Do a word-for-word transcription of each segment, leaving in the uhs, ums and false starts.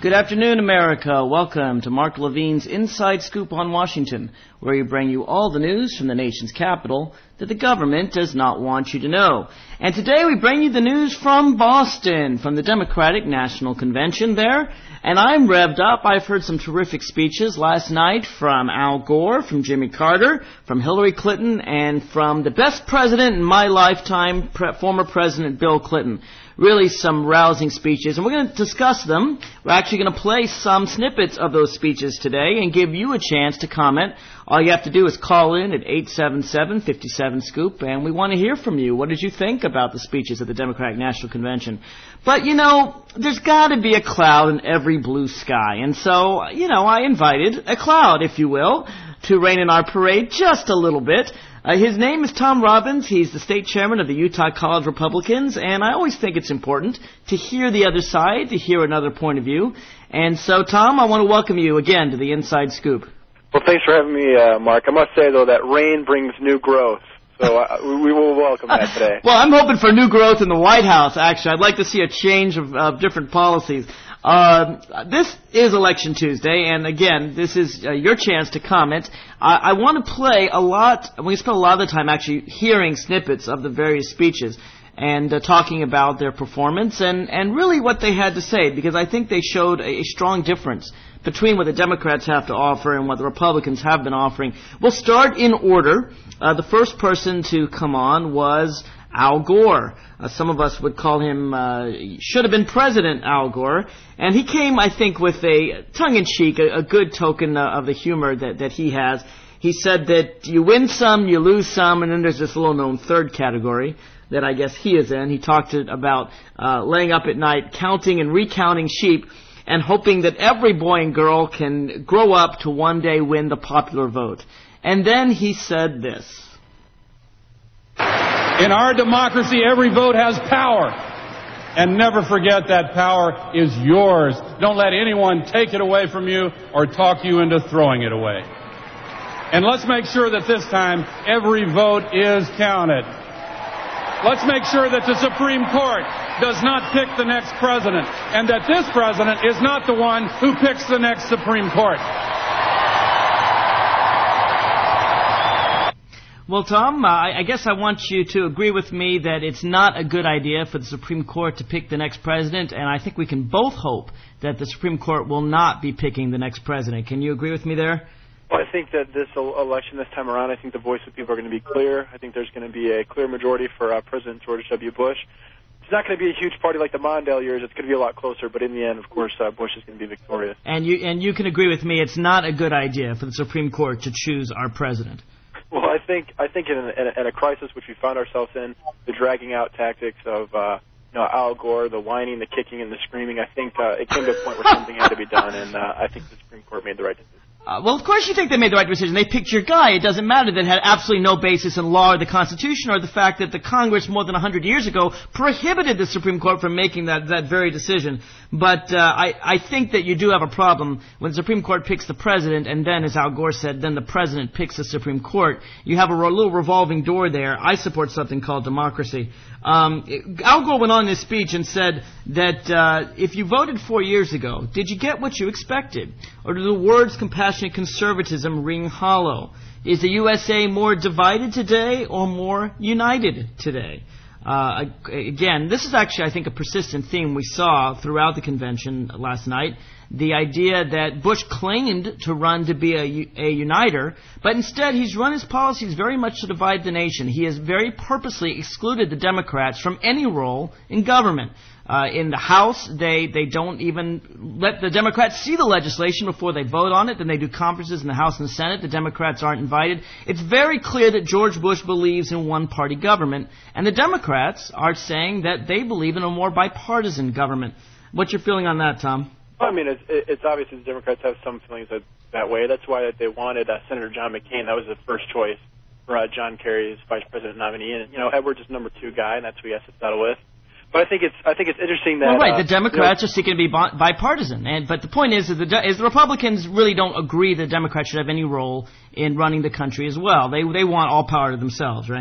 Good afternoon, America. Welcome to Mark Levine's Inside Scoop on Washington, where we bring you all the news from the nation's capital that the government does not want you to know. And today we bring you the news from Boston, from the Democratic National Convention there. And I'm revved up. I've heard some terrific speeches last night from Al Gore, from Jimmy Carter, from Hillary Clinton, and from the best president in my lifetime, pre- former President Bill Clinton. Really some rousing speeches, and we're going to discuss them. We're actually going to play some snippets of those speeches today and give you a chance to comment. All you have to do is call in at eight seven seven, five seven, SCOOP, and we want to hear from you. What did you think about the speeches at the Democratic National Convention? But, you know, there's got to be a cloud in every blue sky, and so, you know, I invited a cloud, if you will, to rain in our parade just a little bit. Uh, his name is Tom Robbins. He's the state chairman of the Utah College Republicans, and I always think it's important to hear the other side, to hear another point of view. And so, Tom, I want to welcome you again to the Inside Scoop. Well, thanks for having me, uh, Mark. I must say, though, that rain brings new growth, so uh, we will welcome that today. Well, I'm hoping for new growth in the White House, actually. I'd like to see a change of, of different policies. Uh, this is Election Tuesday, and again, this is uh, your chance to comment. I, I want to play a lot, we spent a lot of the time actually hearing snippets of the various speeches and uh, talking about their performance and, and really what they had to say, because I think they showed a, a strong difference between what the Democrats have to offer and what the Republicans have been offering. We'll start in order. Uh, the first person to come on was Al Gore. Uh, some of us would call him, uh, should have been President Al Gore. And he came, I think, with a tongue-in-cheek, a, a good token uh, of the humor that, that he has. He said that you win some, you lose some, and then there's this little-known third category that I guess he is in. He talked about uh, laying up at night, counting and recounting sheep, and hoping that every boy and girl can grow up to one day win the popular vote. And then he said this. In our democracy, every vote has power. And never forget that power is yours. Don't let anyone take it away from you or talk you into throwing it away. And let's make sure that this time every vote is counted. Let's make sure that the Supreme Court does not pick the next president, and that this president is not the one who picks the next Supreme Court. Well, Tom, uh, I guess I want you to agree with me that it's not a good idea for the Supreme Court to pick the next president, and I think we can both hope that the Supreme Court will not be picking the next president. Can you agree with me there? Well, I think that this election this time around, I think the voice of people are going to be clear. I think there's going to be a clear majority for uh, President George W. Bush. It's not going to be a huge party like the Mondale years. It's going to be a lot closer, but in the end, of course, uh, Bush is going to be victorious. And you and you can agree with me it's not a good idea for the Supreme Court to choose our president. Well, I think I think in a, in a, in a crisis which we found ourselves in, the dragging out tactics of uh, you know, Al Gore, the whining, the kicking, and the screaming, I think uh, it came to a point where something had to be done, and uh, I think the Supreme Court made the right decision. Uh, well, of course you think they made the right decision. They picked your guy. It doesn't matter that it had absolutely no basis in law or the Constitution or the fact that the Congress more than one hundred years ago prohibited the Supreme Court from making that, that very decision. But uh, I, I think that you do have a problem when the Supreme Court picks the president and then, as Al Gore said, then the president picks the Supreme Court. You have a little revolving door there. I support something called democracy. Um, Al Gore went on in his speech and said that uh, if you voted four years ago, did you get what you expected? Or do the words compassionate conservatism ring hollow? Is the U S A more divided today or more united today? Uh, again, this is actually, I think, a persistent theme we saw throughout the convention last night. The idea that Bush claimed to run to be a, a uniter, but instead he's run his policies very much to divide the nation. He has very purposely excluded the Democrats from any role in government. Uh, in the House, they, they don't even let the Democrats see the legislation before they vote on it. Then they do conferences in the House and the Senate. The Democrats aren't invited. It's very clear that George Bush believes in one-party government, and the Democrats are saying that they believe in a more bipartisan government. What's your feeling on that, Tom? Well, I mean, it's, it's obvious that the Democrats have some feelings that, that way. That's why they wanted uh, Senator John McCain. That was the first choice for uh, John Kerry's vice president nominee. And, you know, Edwards is number two guy, and that's who he has to settle with. But I think it's I think it's interesting that well, right. Uh, the Democrats you know, are seeking to be bipartisan, and but the point is that the, is the Republicans really don't agree that Democrats should have any role in running the country as well. They they want all power to themselves, right?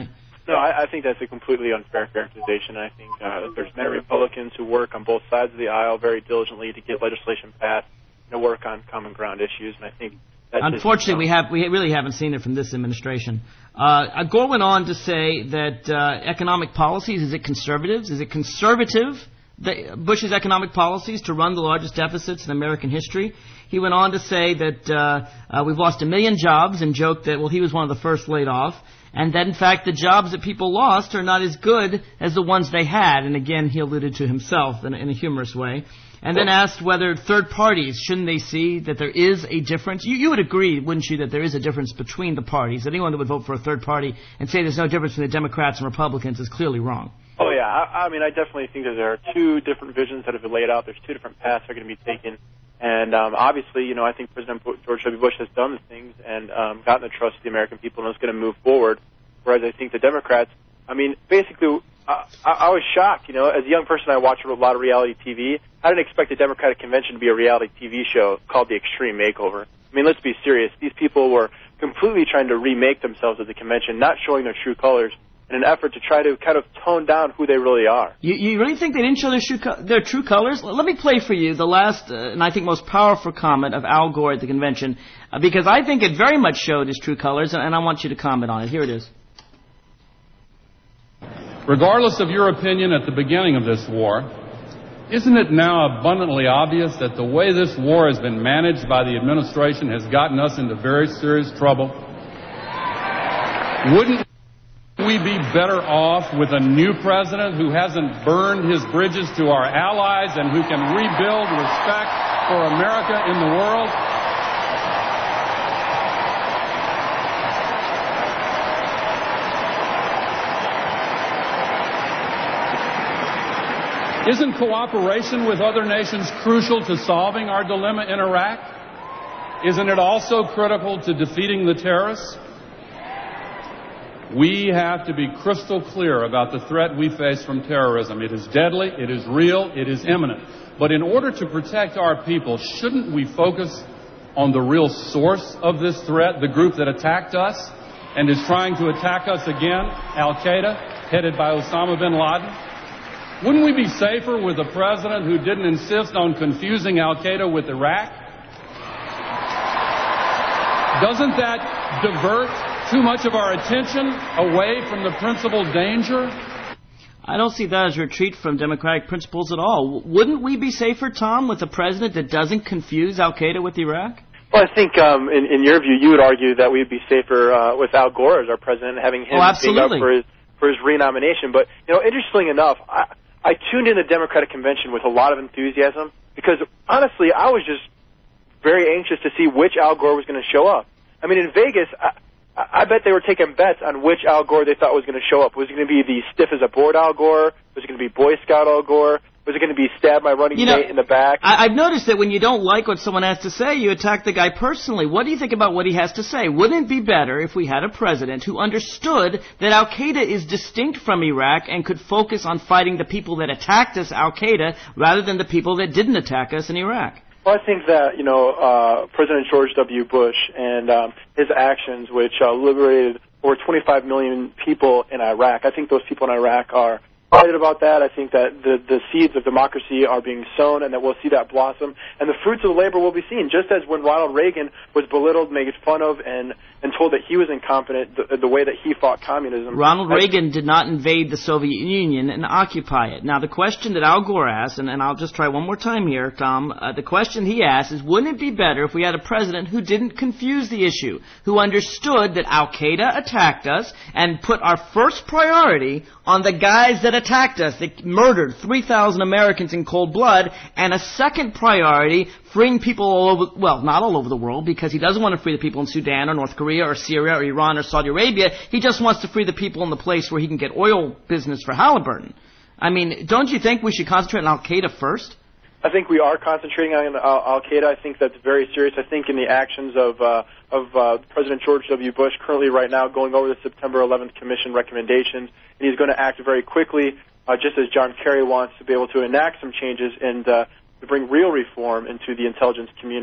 No, I, I think that's a completely unfair characterization. I think uh, there's many Republicans who work on both sides of the aisle very diligently to get legislation passed, to work on common ground issues, and I think that's unfortunately we have we really haven't seen it from this administration. Uh, Gore went on to say that uh, economic policies, is it conservatives? Is it conservative, the, Bush's economic policies, to run the largest deficits in American history? He went on to say that uh, uh, we've lost a million jobs and joked that, well, he was one of the first laid off, and that, in fact, the jobs that people lost are not as good as the ones they had. And again, he alluded to himself in, in a humorous way. And then asked whether third parties, shouldn't they see that there is a difference? You, you would agree, wouldn't you, that there is a difference between the parties? Anyone that would vote for a third party and say there's no difference between the Democrats and Republicans is clearly wrong. Oh, yeah. I, I mean, I definitely think that there are two different visions that have been laid out. There's two different paths that are going to be taken. And um, obviously, you know, I think President George W. Bush has done the things and um, gotten the trust of the American people and is going to move forward. Whereas I think the Democrats, I mean, basically, I, I, I was shocked. You know, as a young person, I watch a lot of reality T V. I didn't expect the Democratic Convention to be a reality T V show called The Extreme Makeover. I mean, let's be serious. These people were completely trying to remake themselves at the convention, not showing their true colors, in an effort to try to kind of tone down who they really are. You, you really think they didn't show their, true co- their true colors? Let me play for you the last, uh, and I think most powerful comment of Al Gore at the convention, uh, because I think it very much showed his true colors, and, and I want you to comment on it. Here it is. Regardless of your opinion at the beginning of this war, isn't it now abundantly obvious that the way this war has been managed by the administration has gotten us into very serious trouble? Wouldn't we be better off with a new president who hasn't burned his bridges to our allies and who can rebuild respect for America in the world? Isn't cooperation with other nations crucial to solving our dilemma in Iraq? Isn't it also critical to defeating the terrorists? We have to be crystal clear about the threat we face from terrorism. It is deadly, it is real, it is imminent. But in order to protect our people, shouldn't we focus on the real source of this threat, the group that attacked us and is trying to attack us again, Al-Qaeda, headed by Osama bin Laden? Wouldn't we be safer with a president who didn't insist on confusing Al-Qaeda with Iraq? Doesn't that divert too much of our attention away from the principal danger? I don't see that as a retreat from democratic principles at all. Wouldn't we be safer, Tom, with a president that doesn't confuse Al-Qaeda with Iraq? Well, I think um, in, in your view, you would argue that we'd be safer uh, with Al Gore as our president, having him oh, being up for his, for his renomination. But, you know, interestingly enough, I, I tuned in the Democratic Convention with a lot of enthusiasm because, honestly, I was just very anxious to see which Al Gore was going to show up. I mean, in Vegas, I, I bet they were taking bets on which Al Gore they thought was going to show up. Was it going to be the stiff-as-a-board Al Gore? Was it going to be Boy Scout Al Gore? Was it going to be stab my running you know, mate in the back? I, I've noticed that when you don't like what someone has to say, you attack the guy personally. What do you think about what he has to say? Wouldn't it be better if we had a president who understood that Al-Qaeda is distinct from Iraq and could focus on fighting the people that attacked us, Al-Qaeda, rather than the people that didn't attack us in Iraq? Well, I think that, you know, uh, President George W. Bush and um, his actions, which uh, liberated over twenty-five million people in Iraq, I think those people in Iraq are excited about that. I think that the, the seeds of democracy are being sown and that we'll see that blossom. And the fruits of the labor will be seen, just as when Ronald Reagan was belittled, made fun of, and, and told that he was incompetent, the, the way that he fought communism. Ronald Reagan did not invade the Soviet Union and occupy it. Now, the question that Al Gore asked, and, and I'll just try one more time here, Tom, uh, the question he asked is, wouldn't it be better if we had a president who didn't confuse the issue, who understood that Al-Qaeda attacked us and put our first priority on the guys that attacked us, that murdered three thousand Americans in cold blood, and a second priority, freeing people all over, well, not all over the world, because he doesn't want to free the people in Sudan or North Korea or Syria or Iran or Saudi Arabia. He just wants to free the people in the place where he can get oil business for Halliburton. I mean, don't you think we should concentrate on Al-Qaeda first? I think we are concentrating on Al- Al-Qaeda. I think that's very serious. I think in the actions of uh, of uh, President George W. Bush currently right now going over the September eleventh Commission recommendations, and he's going to act very quickly, uh, just as John Kerry wants to be able to enact some changes and uh, to bring real reform into the intelligence community,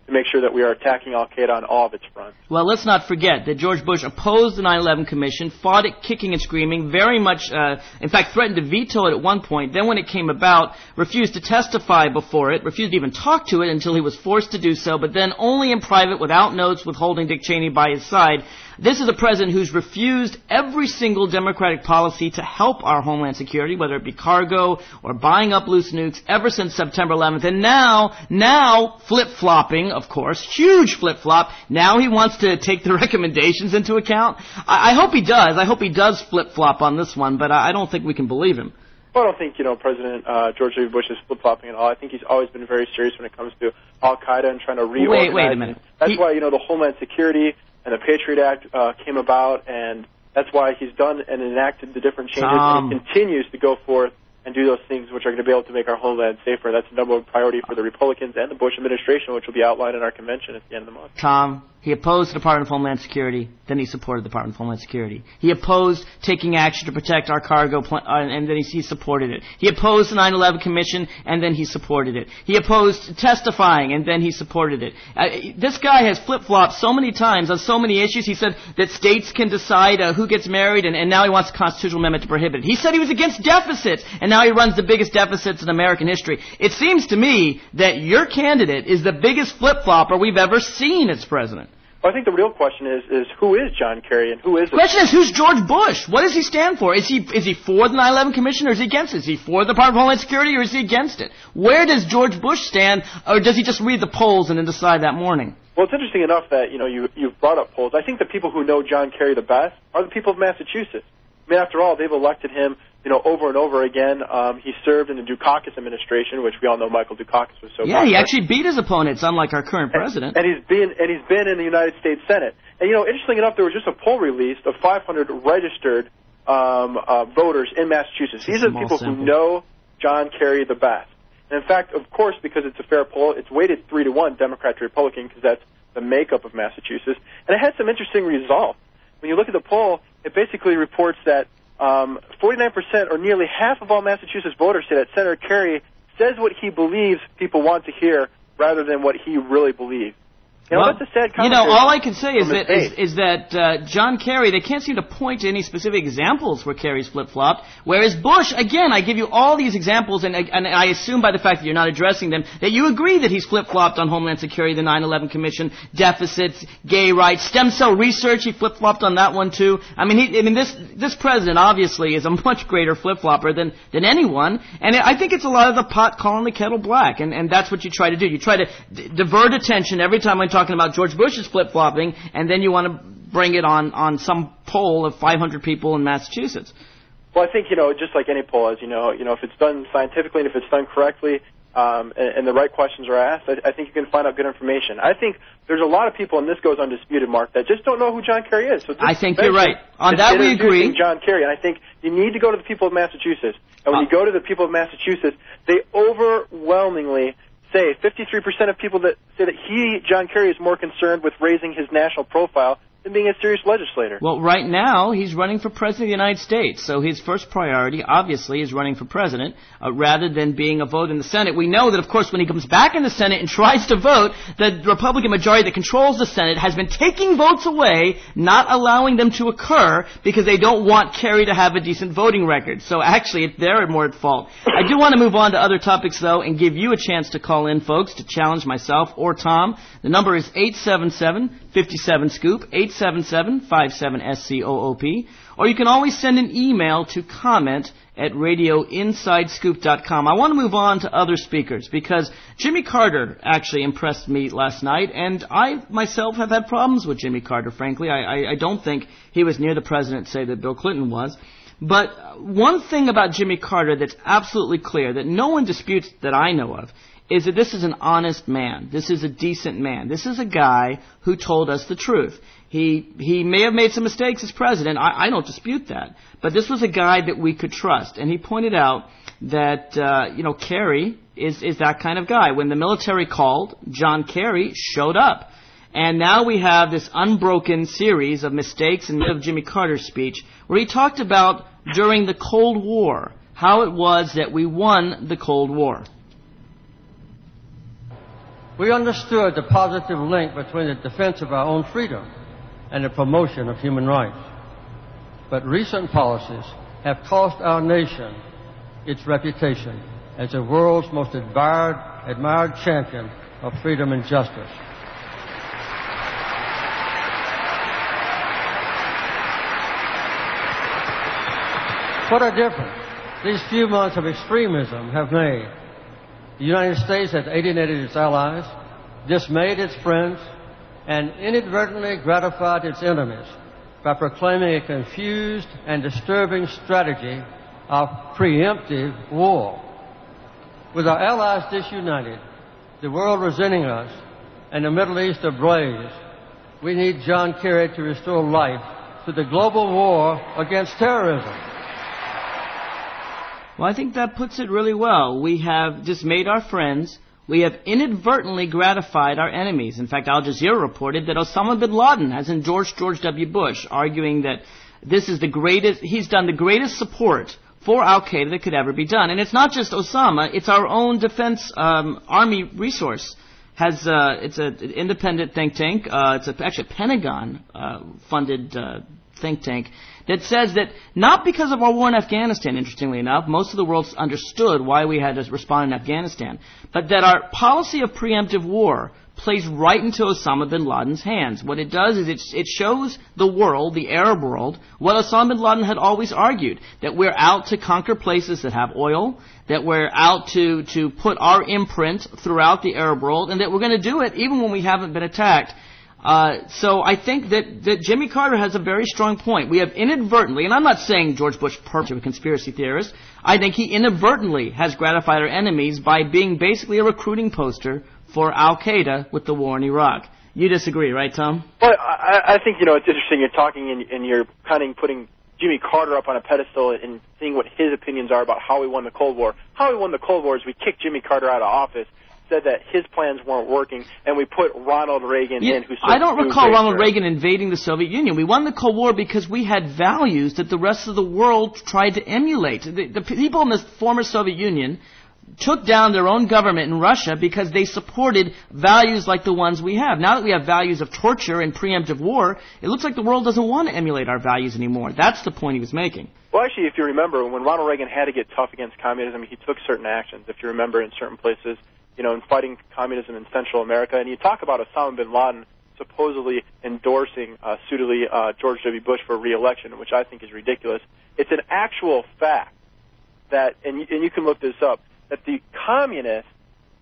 to make sure that we are attacking al-Qaeda on all of its fronts. Well, let's not forget that George Bush opposed the nine eleven Commission, fought it kicking and screaming, very much, uh, in fact, threatened to veto it at one point. Then when it came about, refused to testify before it, refused to even talk to it until he was forced to do so, but then only in private, without notes, withholding Dick Cheney by his side. This is a president who's refused every single Democratic policy to help our homeland security, whether it be cargo or buying up loose nukes, ever since September eleventh. And now, now, flip-flopping, of course, huge flip-flop. Now he wants to take the recommendations into account. I, I hope he does. I hope he does flip-flop on this one, but I, I don't think we can believe him. Well, I don't think, you know, President uh, George W. Bush is flip-flopping at all. I think he's always been very serious when it comes to al-Qaeda and trying to reorganize. Wait, wait a minute. That's he, why, you know, the Homeland Security and the Patriot Act uh, came about, and that's why he's done and enacted the different changes, Tom. and he continues to go forth and do those things which are going to be able to make our homeland safer. That's the number one priority for the Republicans and the Bush administration, which will be outlined in our convention at the end of the month. Tom, he opposed the Department of Homeland Security, then he supported the Department of Homeland Security. He opposed taking action to protect our cargo, pl- uh, and then he, he supported it. He opposed the nine eleven Commission, and then he supported it. He opposed testifying, and then he supported it. Uh, this guy has flip-flopped so many times on so many issues. He said that states can decide uh, who gets married, and, and now he wants a constitutional amendment to prohibit it. He said he was against deficits, and now he runs the biggest deficits in American history. It seems to me that your candidate is the biggest flip-flopper we've ever seen as president. Well, I think the real question is, is who is John Kerry and who is... The question is, who's George Bush? What does he stand for? Is he is he for the nine eleven Commission or is he against it? Is he for the Department of Homeland Security or is he against it? Where does George Bush stand, or does he just read the polls and then decide that morning? Well, it's interesting enough that, you know, you, you've brought up polls. I think the people who know John Kerry the best are the people of Massachusetts. I mean, after all, they've elected him, you know, over and over again. Um, he served in the Dukakis administration, which we all know Michael Dukakis was so Yeah, popular. He actually beat his opponents, unlike our current president. And, and he's been and he's been in the United States Senate. And, you know, interestingly enough, there was just a poll released of five hundred registered um, uh, voters in Massachusetts. These are the people sample. who know John Kerry the best. And, in fact, of course, because it's a fair poll, it's weighted three to one, Democrat to Republican, because that's the makeup of Massachusetts. And it had some interesting results. When you look at the poll, it basically reports that Um, forty-nine percent, or nearly half of all Massachusetts voters, say that Senator Kerry says what he believes people want to hear rather than what he really believes. You know, well, that's a sad you know, all I can say is that, is, is, is that uh, John Kerry, they can't seem to point to any specific examples where Kerry's flip-flopped, whereas Bush, again, I give you all these examples, and, and I assume by the fact that you're not addressing them, that you agree that he's flip-flopped on Homeland Security, the nine eleven Commission, deficits, gay rights, stem cell research, he flip-flopped on that one too. I mean, he, I mean, this this president obviously is a much greater flip-flopper than, than anyone, and I think it's a lot of the pot calling the kettle black, and, and that's what you try to do. You try to d- divert attention every time I'm talking talking about George Bush's flip-flopping, and then you want to bring it on, on some poll of five hundred people in Massachusetts. Well, I think, you know, just like any poll, as you know, you know, if it's done scientifically and if it's done correctly, um, and, and the right questions are asked, I, I think you can find out good information. I think there's a lot of people, and this goes undisputed, Mark, that just don't know who John Kerry is. So I think you're right. On that we agree. John Kerry, and I think you need to go to the people of Massachusetts. And when uh, you go to the people of Massachusetts, they overwhelmingly say fifty-three percent of people that say that he, John Kerry, is more concerned with raising his national profile than being a serious legislator. Well, right now, he's running for president of the United States, so his first priority, obviously, is running for president, uh, rather than being a vote in the Senate. We know that, of course, when he comes back in the Senate and tries to vote, the Republican majority that controls the Senate has been taking votes away, not allowing them to occur, because they don't want Kerry to have a decent voting record. So actually, they're more at fault. I do want to move on to other topics, though, and give you a chance to call in, folks, to challenge myself or Tom. The number is eight seven seven, five seven, SCOOP, eight seven seven, five seven, S C O O P, or you can always send an email to comment at radio inside scoop dot com. I want to move on to other speakers because Jimmy Carter actually impressed me last night, and I myself have had problems with Jimmy Carter, frankly. I, I, I don't think he was near the president, say, that Bill Clinton was. But one thing about Jimmy Carter that's absolutely clear, that no one disputes that I know of, is that this is an honest man. This is a decent man. This is a guy who told us the truth. He he may have made some mistakes as president. I, I don't dispute that. But this was a guy that we could trust. And he pointed out that, uh, you know, Kerry is, is that kind of guy. When the military called, John Kerry showed up. And now we have this unbroken series of mistakes in of Jimmy Carter's speech where he talked about during the Cold War, how it was that we won the Cold War. We understood the positive link between the defense of our own freedom and the promotion of human rights. But recent policies have cost our nation its reputation as the world's most admired, admired champion of freedom and justice. What a difference these few months of extremism have made. The United States has alienated its allies, dismayed its friends, and inadvertently gratified its enemies by proclaiming a confused and disturbing strategy of preemptive war. With our allies disunited, the world resenting us, and the Middle East ablaze, we need John Kerry to restore life to the global war against terrorism. Well, I think that puts it really well. We have dismayed our friends. We have inadvertently gratified our enemies. In fact, Al Jazeera reported that Osama bin Laden has endorsed George W. Bush, arguing that this is the greatest, he's done the greatest support for Al-Qaeda that could ever be done. And it's not just Osama, it's our own defense um, army resource. Has uh, It's an independent think tank. Uh, it's a, actually a Pentagon-funded uh, uh, think tank that says that not because of our war in Afghanistan, interestingly enough, most of the world understood why we had to respond in Afghanistan, but that our policy of preemptive war plays right into Osama bin Laden's hands. What it does is it, it shows the world, the Arab world, what Osama bin Laden had always argued, that we're out to conquer places that have oil, that we're out to, to put our imprint throughout the Arab world, and that we're going to do it even when we haven't been attacked. Uh, so I think that, that Jimmy Carter has a very strong point. We have inadvertently, and I'm not saying George Bush purposely a conspiracy theorist, I think he inadvertently has gratified our enemies by being basically a recruiting poster for Al-Qaeda with the war in Iraq. You disagree, right, Tom? Well, I, I think, you know, it's interesting you're talking and, and you're kind of putting Jimmy Carter up on a pedestal and seeing what his opinions are about how we won the Cold War. How we won the Cold War is we kicked Jimmy Carter out of office, said that his plans weren't working, and we put Ronald Reagan yeah, in. Who I don't recall Ronald Reagan invading the Soviet Union. We won the Cold War because we had values that the rest of the world tried to emulate. The, the people in the former Soviet Union took down their own government in Russia because they supported values like the ones we have. Now that we have values of torture and preemptive war, it looks like the world doesn't want to emulate our values anymore. That's the point he was making. Well, actually, if you remember, when Ronald Reagan had to get tough against communism, he took certain actions. If you remember, in certain places, you know, in fighting communism in Central America, and you talk about Osama bin Laden supposedly endorsing uh, suitably uh, George W. Bush for re-election, which I think is ridiculous. It's an actual fact that, and you, and you can look this up, that the communists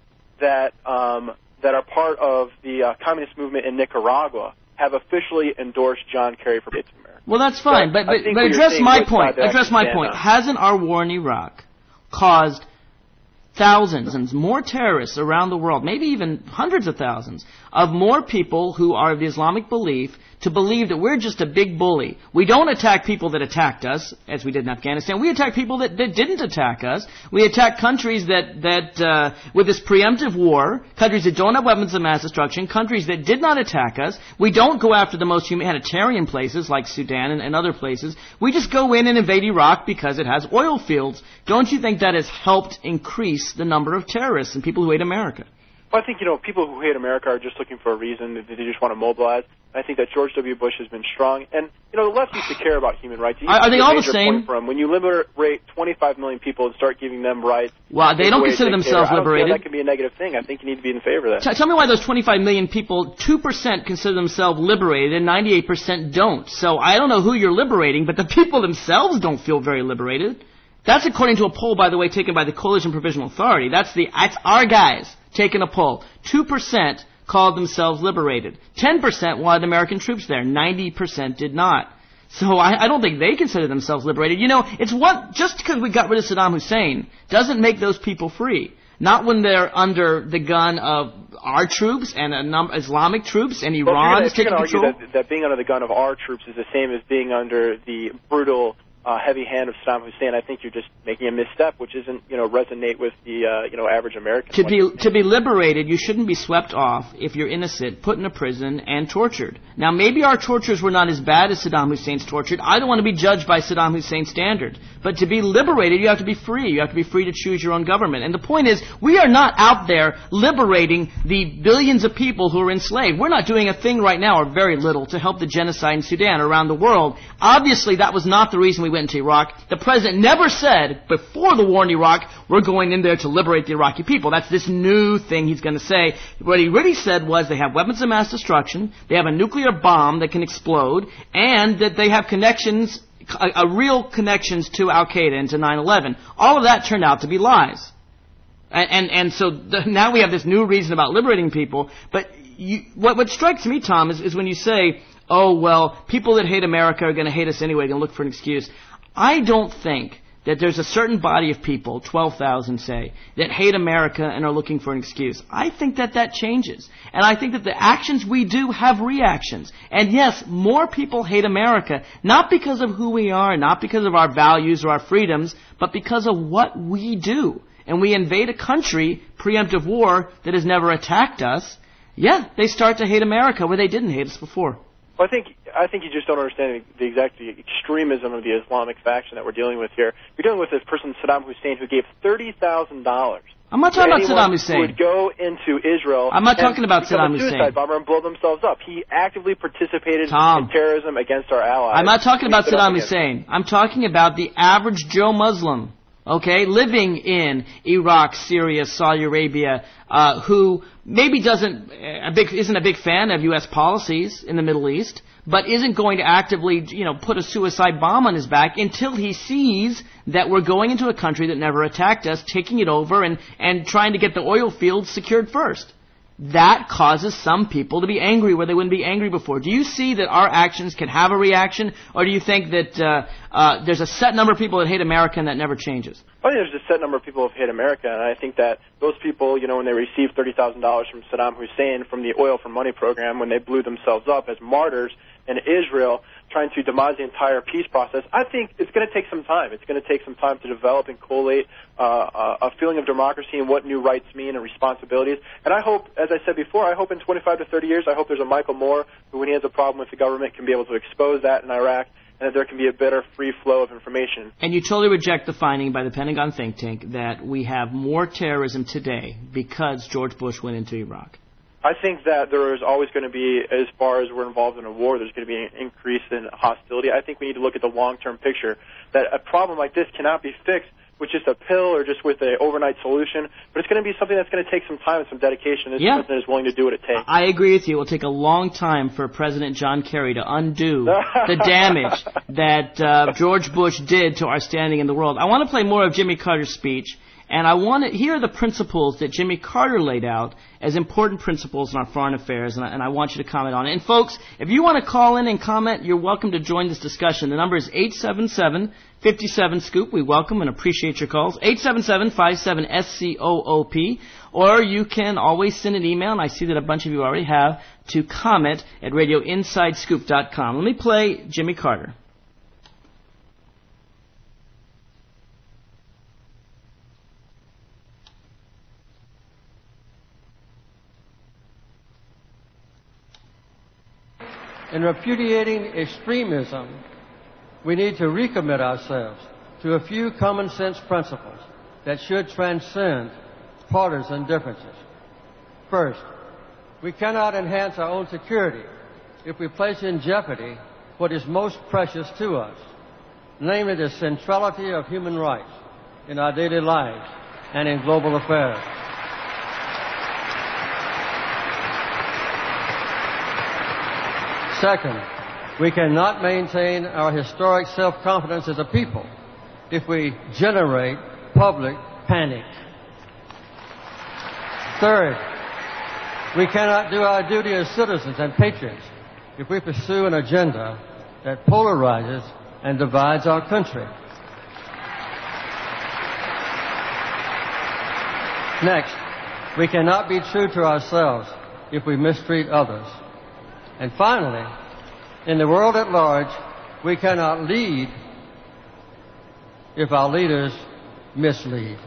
that um, that are part of the uh, communist movement in Nicaragua have officially endorsed John Kerry for States of America. Well, that's fine, but but, but address my point. Address my point. Hasn't our war in Iraq caused thousands and more terrorists around the world, maybe even hundreds of thousands, of more people who are of the Islamic belief to believe that we're just a big bully? We don't attack people that attacked us, as we did in Afghanistan. We attack people that, that didn't attack us. We attack countries that, that uh, with this preemptive war, countries that don't have weapons of mass destruction, countries that did not attack us. We don't go after the most humanitarian places like Sudan and, and other places. We just go in and invade Iraq because it has oil fields. Don't you think that has helped increase the number of terrorists and people who hate America? Well, I think, you know, people who hate America are just looking for a reason. They just want to mobilize. I think that George W. Bush has been strong. And, you know, the left used to care about human rights. Are, are they all the same? From when you liberate twenty-five million people and start giving them rights. Well, they don't consider themselves liberated. I don't think that can be a negative thing. I think you need to be in favor of that. T- tell me why those twenty-five million people, two percent consider themselves liberated and ninety-eight percent don't. So I don't know who you're liberating, but the people themselves don't feel very liberated. That's according to a poll, by the way, taken by the Coalition Provisional Authority. That's the that's our guys taking a poll. Two percent called themselves liberated. Ten percent wanted American troops there. Ninety percent did not. So I, I don't think they consider themselves liberated. You know, it's what just because we got rid of Saddam Hussein doesn't make those people free. Not when they're under the gun of our troops and a num- Islamic troops and Iran is taking control. Well, if you're going to argue that, that being under the gun of our troops is the same as being under the brutal uh, heavy hand of Saddam Hussein, I think you're just making a misstep, which isn't, you know, resonate with the, uh, you know, average American. To be to be liberated, you shouldn't be swept off if you're innocent, put in a prison, and tortured. Now, maybe our tortures were not as bad as Saddam Hussein's tortured. I don't want to be judged by Saddam Hussein's standard. But to be liberated, you have to be free. You have to be free to choose your own government. And the point is, we are not out there liberating the billions of people who are enslaved. We're not doing a thing right now, or very little, to help the genocide in Sudan or around the world. Obviously, that was not the reason we went into Iraq. The president never said, before the war in Iraq, we're going in there to liberate the Iraqi people. That's this new thing he's going to say. What he really said was they have weapons of mass destruction, they have a nuclear bomb that can explode, and that they have connections, a, a real connections to Al-Qaeda and to nine eleven. All of that turned out to be lies. And, and, and so the, now we have this new reason about liberating people. But you, what, what strikes me, Tom, is, is when you say, oh, well, people that hate America are going to hate us anyway, going to look for an excuse. I don't think that there's a certain body of people, twelve thousand say, that hate America and are looking for an excuse. I think that that changes. And I think that the actions we do have reactions. And yes, more people hate America, not because of who we are, not because of our values or our freedoms, but because of what we do. And we invade a country, preemptive war, that has never attacked us. Yeah, they start to hate America where they didn't hate us before. Well, I think I think you just don't understand the exact the extremism of the Islamic faction that we're dealing with here. You're dealing with this person, Saddam Hussein, who gave thirty thousand dollars. I'm not talking about Saddam Hussein. Who would go into Israel. I'm not talking about Saddam Hussein. Suicide bomber and blow themselves up. He actively participated Tom, in terrorism against our allies. I'm not talking about Saddam Hussein. I'm talking about the average Joe Muslim. Okay, living in Iraq, Syria, Saudi Arabia, uh, who maybe doesn't a big isn't a big fan of U S policies in the Middle East, but isn't going to actively, you know, put a suicide bomb on his back until he sees that we're going into a country that never attacked us, taking it over and and trying to get the oil fields secured first. That causes some people to be angry where they wouldn't be angry before. Do you see that our actions can have a reaction, or do you think that uh, uh, there's a set number of people that hate America and that never changes? I think there's a set number of people who hate America, and I think that those people, you know, when they received thirty thousand dollars from Saddam Hussein from the Oil for Money program, when they blew themselves up as martyrs in Israel, trying to demise the entire peace process, I think it's going to take some time. It's going to take some time to develop and collate uh, a feeling of democracy and what new rights mean and responsibilities. And I hope, as I said before, I hope in twenty-five to thirty years, I hope there's a Michael Moore who, when he has a problem with the government, can be able to expose that in Iraq, and that there can be a better free flow of information. And you totally reject the finding by the Pentagon think tank that we have more terrorism today because George Bush went into Iraq. I think that there is always going to be, as far as we're involved in a war, there's going to be an increase in hostility. I think we need to look at the long-term picture, that a problem like this cannot be fixed with just a pill or just with an overnight solution, but it's going to be something that's going to take some time and some dedication. This yeah. president is willing to do what it takes. I agree with you. It will take a long time for President John Kerry to undo the damage that uh, George Bush did to our standing in the world. I want to play more of Jimmy Carter's speech. And I want to, here are the principles that Jimmy Carter laid out as important principles in our foreign affairs, and I, and I want you to comment on it. And folks, if you want to call in and comment, you're welcome to join this discussion. The number is eight seven seven, five seven, SCOOP. We welcome and appreciate your calls. eight seven seven, five seven, S C O O P. Or you can always send an email, and I see that a bunch of you already have, to comment at radio inside scoop dot com. Let me play Jimmy Carter. In repudiating extremism, we need to recommit ourselves to a few common sense principles that should transcend partisan differences. First, we cannot enhance our own security if we place in jeopardy what is most precious to us, namely the centrality of human rights in our daily lives and in global affairs. Second, we cannot maintain our historic self-confidence as a people if we generate public panic. Third, we cannot do our duty as citizens and patriots if we pursue an agenda that polarizes and divides our country. Next, we cannot be true to ourselves if we mistreat others. And finally, in the world at large, we cannot lead if our leaders mislead.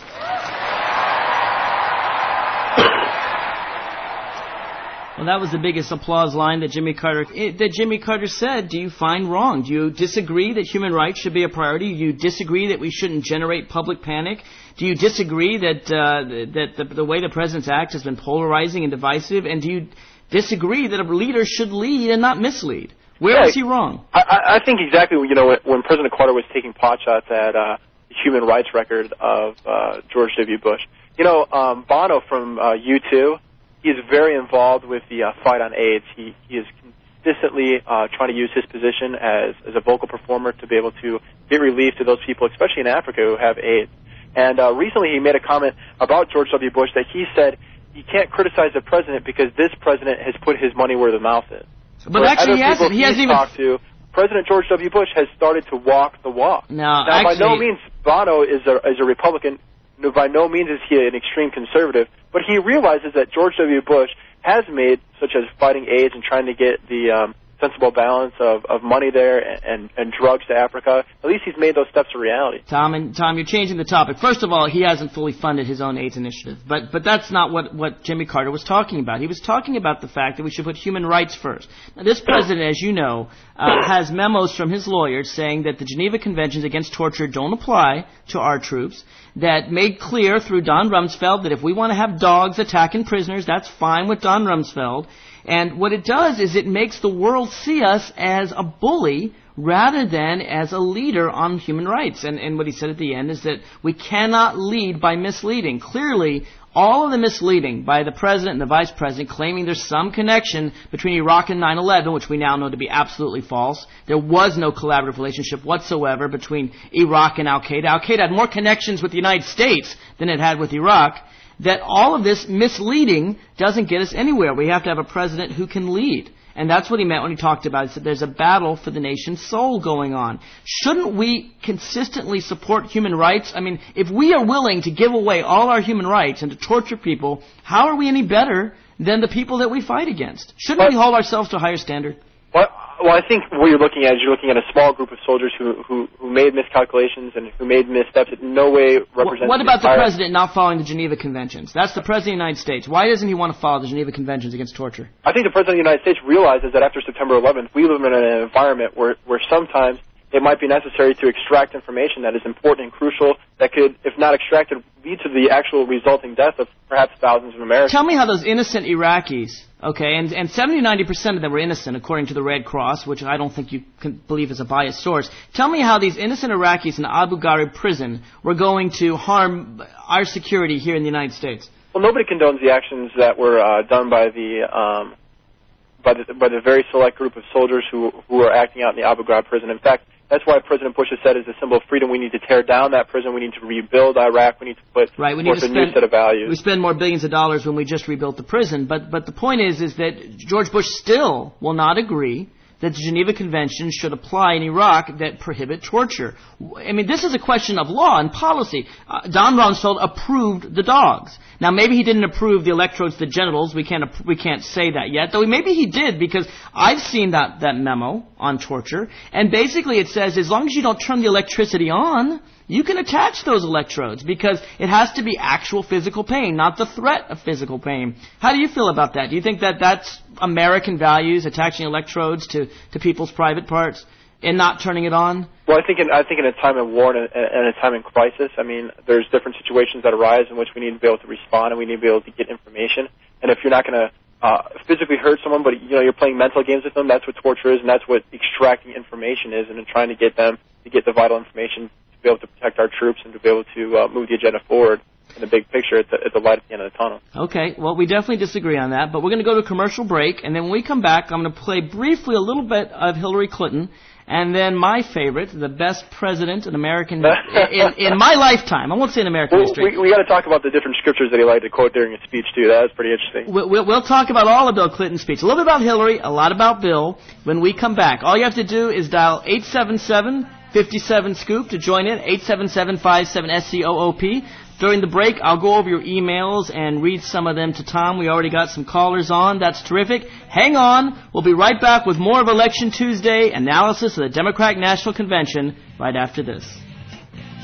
Well, that was the biggest applause line that Jimmy Carter that Jimmy Carter said. Do you find wrong? Do you disagree that human rights should be a priority? Do you disagree that we shouldn't generate public panic? Do you disagree that uh, that the, the way the president's act has been polarizing and divisive? And do you disagree that a leader should lead and not mislead? Where yeah, is he wrong? I, I think exactly. You know, when President Carter was taking pot shots at uh, the human rights record of uh, George W. Bush, you know, um, Bono from uh, U two. He is very involved with the uh, fight on AIDS. He, he is consistently uh, trying to use his position as, as a vocal performer to be able to get relief to those people, especially in Africa, who have AIDS. And uh, recently he made a comment about George W. Bush that he said he can't criticize the president because this president has put his money where the mouth is. But Where actually he hasn't. He hasn't even... talked to, President George W. Bush has started to walk the walk. No, now, actually... by no means Bono is a, is a Republican. No, by no means is he an extreme conservative, but he realizes that George W. Bush has made, such as fighting AIDS and trying to get the um, sensible balance of, of money there and, and, and drugs to Africa. At least he's made those steps a reality. Tom, and Tom, you're changing the topic. First of all, he hasn't fully funded his own AIDS initiative, but but that's not what, what Jimmy Carter was talking about. He was talking about the fact that we should put human rights first. Now, this president, as you know, uh, has memos from his lawyers saying that the Geneva Conventions against torture don't apply to our troops, that made clear through Don Rumsfeld that if we want to have dogs attacking prisoners, that's fine with Don Rumsfeld. And what it does is it makes the world see us as a bully rather than as a leader on human rights. And, and what he said at the end is that we cannot lead by misleading. Clearly, all of the misleading by the president and the vice president claiming there's some connection between Iraq and nine eleven, which we now know to be absolutely false. There was no collaborative relationship whatsoever between Iraq and Al-Qaeda. Al-Qaeda had more connections with the United States than it had with Iraq. That all of this misleading doesn't get us anywhere. We have to have a president who can lead. And that's what he meant when he talked about it. He said there's a battle for the nation's soul going on. Shouldn't we consistently support human rights? I mean, if we are willing to give away all our human rights and to torture people, how are we any better than the people that we fight against? Shouldn't but, we hold ourselves to a higher standard? Well, well, I think what you're looking at is you're looking at a small group of soldiers who, who, who made miscalculations and who made missteps that in no way represent... What about the, the president not following the Geneva Conventions? That's the president of the United States. Why doesn't he want to follow the Geneva Conventions against torture? I think the president of the United States realizes that after September eleventh, we live in an environment where, where sometimes it might be necessary to extract information that is important and crucial that could, if not extracted, lead to the actual resulting death of perhaps thousands of Americans. Tell me how those innocent Iraqis, okay, and, and seventy to ninety percent of them were innocent, according to the Red Cross, which I don't think you can believe is a biased source. Tell me how these innocent Iraqis in Abu Ghraib prison were going to harm our security here in the United States. Well, nobody condones the actions that were uh, done by the... Um, by the, by the very select group of soldiers who, who are acting out in the Abu Ghraib prison. In fact, that's why President Bush has said as a symbol of freedom, we need to tear down that prison, we need to rebuild Iraq, we need to put right, we need forth to a spend, new set of values. We spend more billions of dollars when we just rebuilt the prison, but, but the point is, is that George Bush still will not agree that the Geneva Convention should apply in Iraq that prohibit torture. I mean, this is a question of law and policy. Uh, Don Rumsfeld approved the dogs. Now, maybe he didn't approve the electrodes to the genitals. We can't we can't say that yet. Though maybe he did, because I've seen that, that memo on torture. And basically it says as long as you don't turn the electricity on, you can attach those electrodes, because it has to be actual physical pain, not the threat of physical pain. How do you feel about that? Do you think that that's American values, attaching electrodes to, to people's private parts and not turning it on? Well, I think in, I think in a time of war and a, and a time in crisis, I mean, there's different situations that arise in which we need to be able to respond and we need to be able to get information. And if you're not going to uh, physically hurt someone, but you know you're playing mental games with them, that's what torture is, and that's what extracting information is, and in trying to get them to get the vital information to be able to protect our troops and to be able to uh, move the agenda forward in the big picture at the, at the light at the end of the tunnel. Okay, well, we definitely disagree on that, but we're going to go to a commercial break, and then when we come back, I'm going to play briefly a little bit of Hillary Clinton, and then my favorite, the best president in American in, in my lifetime. I won't say in American well, history. We, we got to talk about the different scriptures that he liked to quote during his speech too. That was pretty interesting. We'll, we'll, we'll talk about all of Bill Clinton's speech, a little bit about Hillary, a lot about Bill. When we come back, all you have to do is dial eight seven seven, five seven, SCOOP to join in. eight seven seven, five seven, S C O O P. During the break, I'll go over your emails and read some of them to Tom. We already got some callers on. That's terrific. Hang on. We'll be right back with more of Election Tuesday analysis of the Democratic National Convention right after this.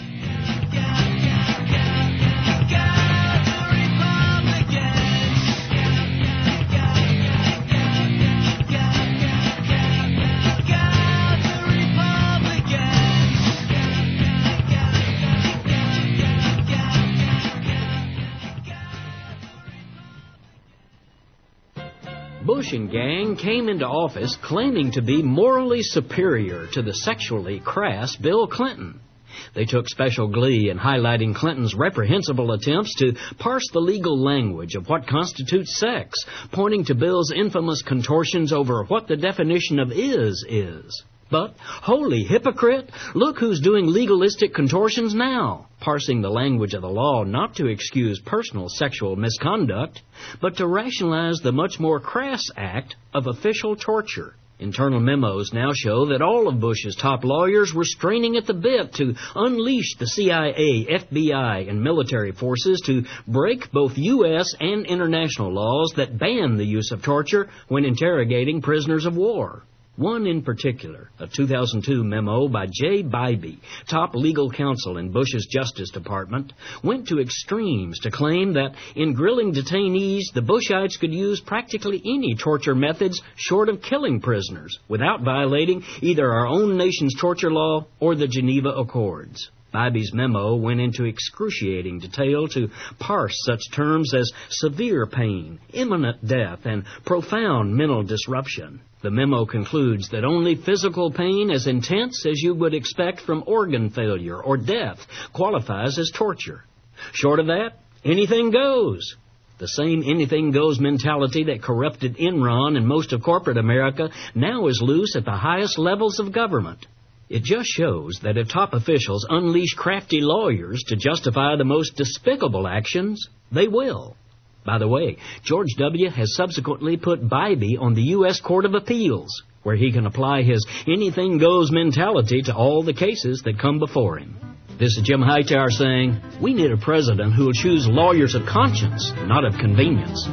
abolition gang came into office claiming to be morally superior to the sexually crass Bill Clinton. They took special glee in highlighting Clinton's reprehensible attempts to parse the legal language of what constitutes sex, pointing to Bill's infamous contortions over what the definition of is is. But, holy hypocrite, look who's doing legalistic contortions now, parsing the language of the law not to excuse personal sexual misconduct, but to rationalize the much more crass act of official torture. Internal memos now show that all of Bush's top lawyers were straining at the bit to unleash the C I A, F B I, and military forces to break both U S and international laws that ban the use of torture when interrogating prisoners of war. One in particular, a two thousand two memo by Jay Bybee, top legal counsel in Bush's Justice Department, went to extremes to claim that in grilling detainees, the Bushites could use practically any torture methods short of killing prisoners without violating either our own nation's torture law or the Geneva Accords. Bybee's memo went into excruciating detail to parse such terms as severe pain, imminent death, and profound mental disruption. The memo concludes that only physical pain as intense as you would expect from organ failure or death qualifies as torture. Short of that, anything goes. The same anything goes mentality that corrupted Enron and most of corporate America now is loose at the highest levels of government. It just shows that if top officials unleash crafty lawyers to justify the most despicable actions, they will. By the way, George W. has subsequently put Bybee on the U S Court of Appeals, where he can apply his anything-goes mentality to all the cases that come before him. This is Jim Hightower saying, we need a president who will choose lawyers of conscience, not of convenience.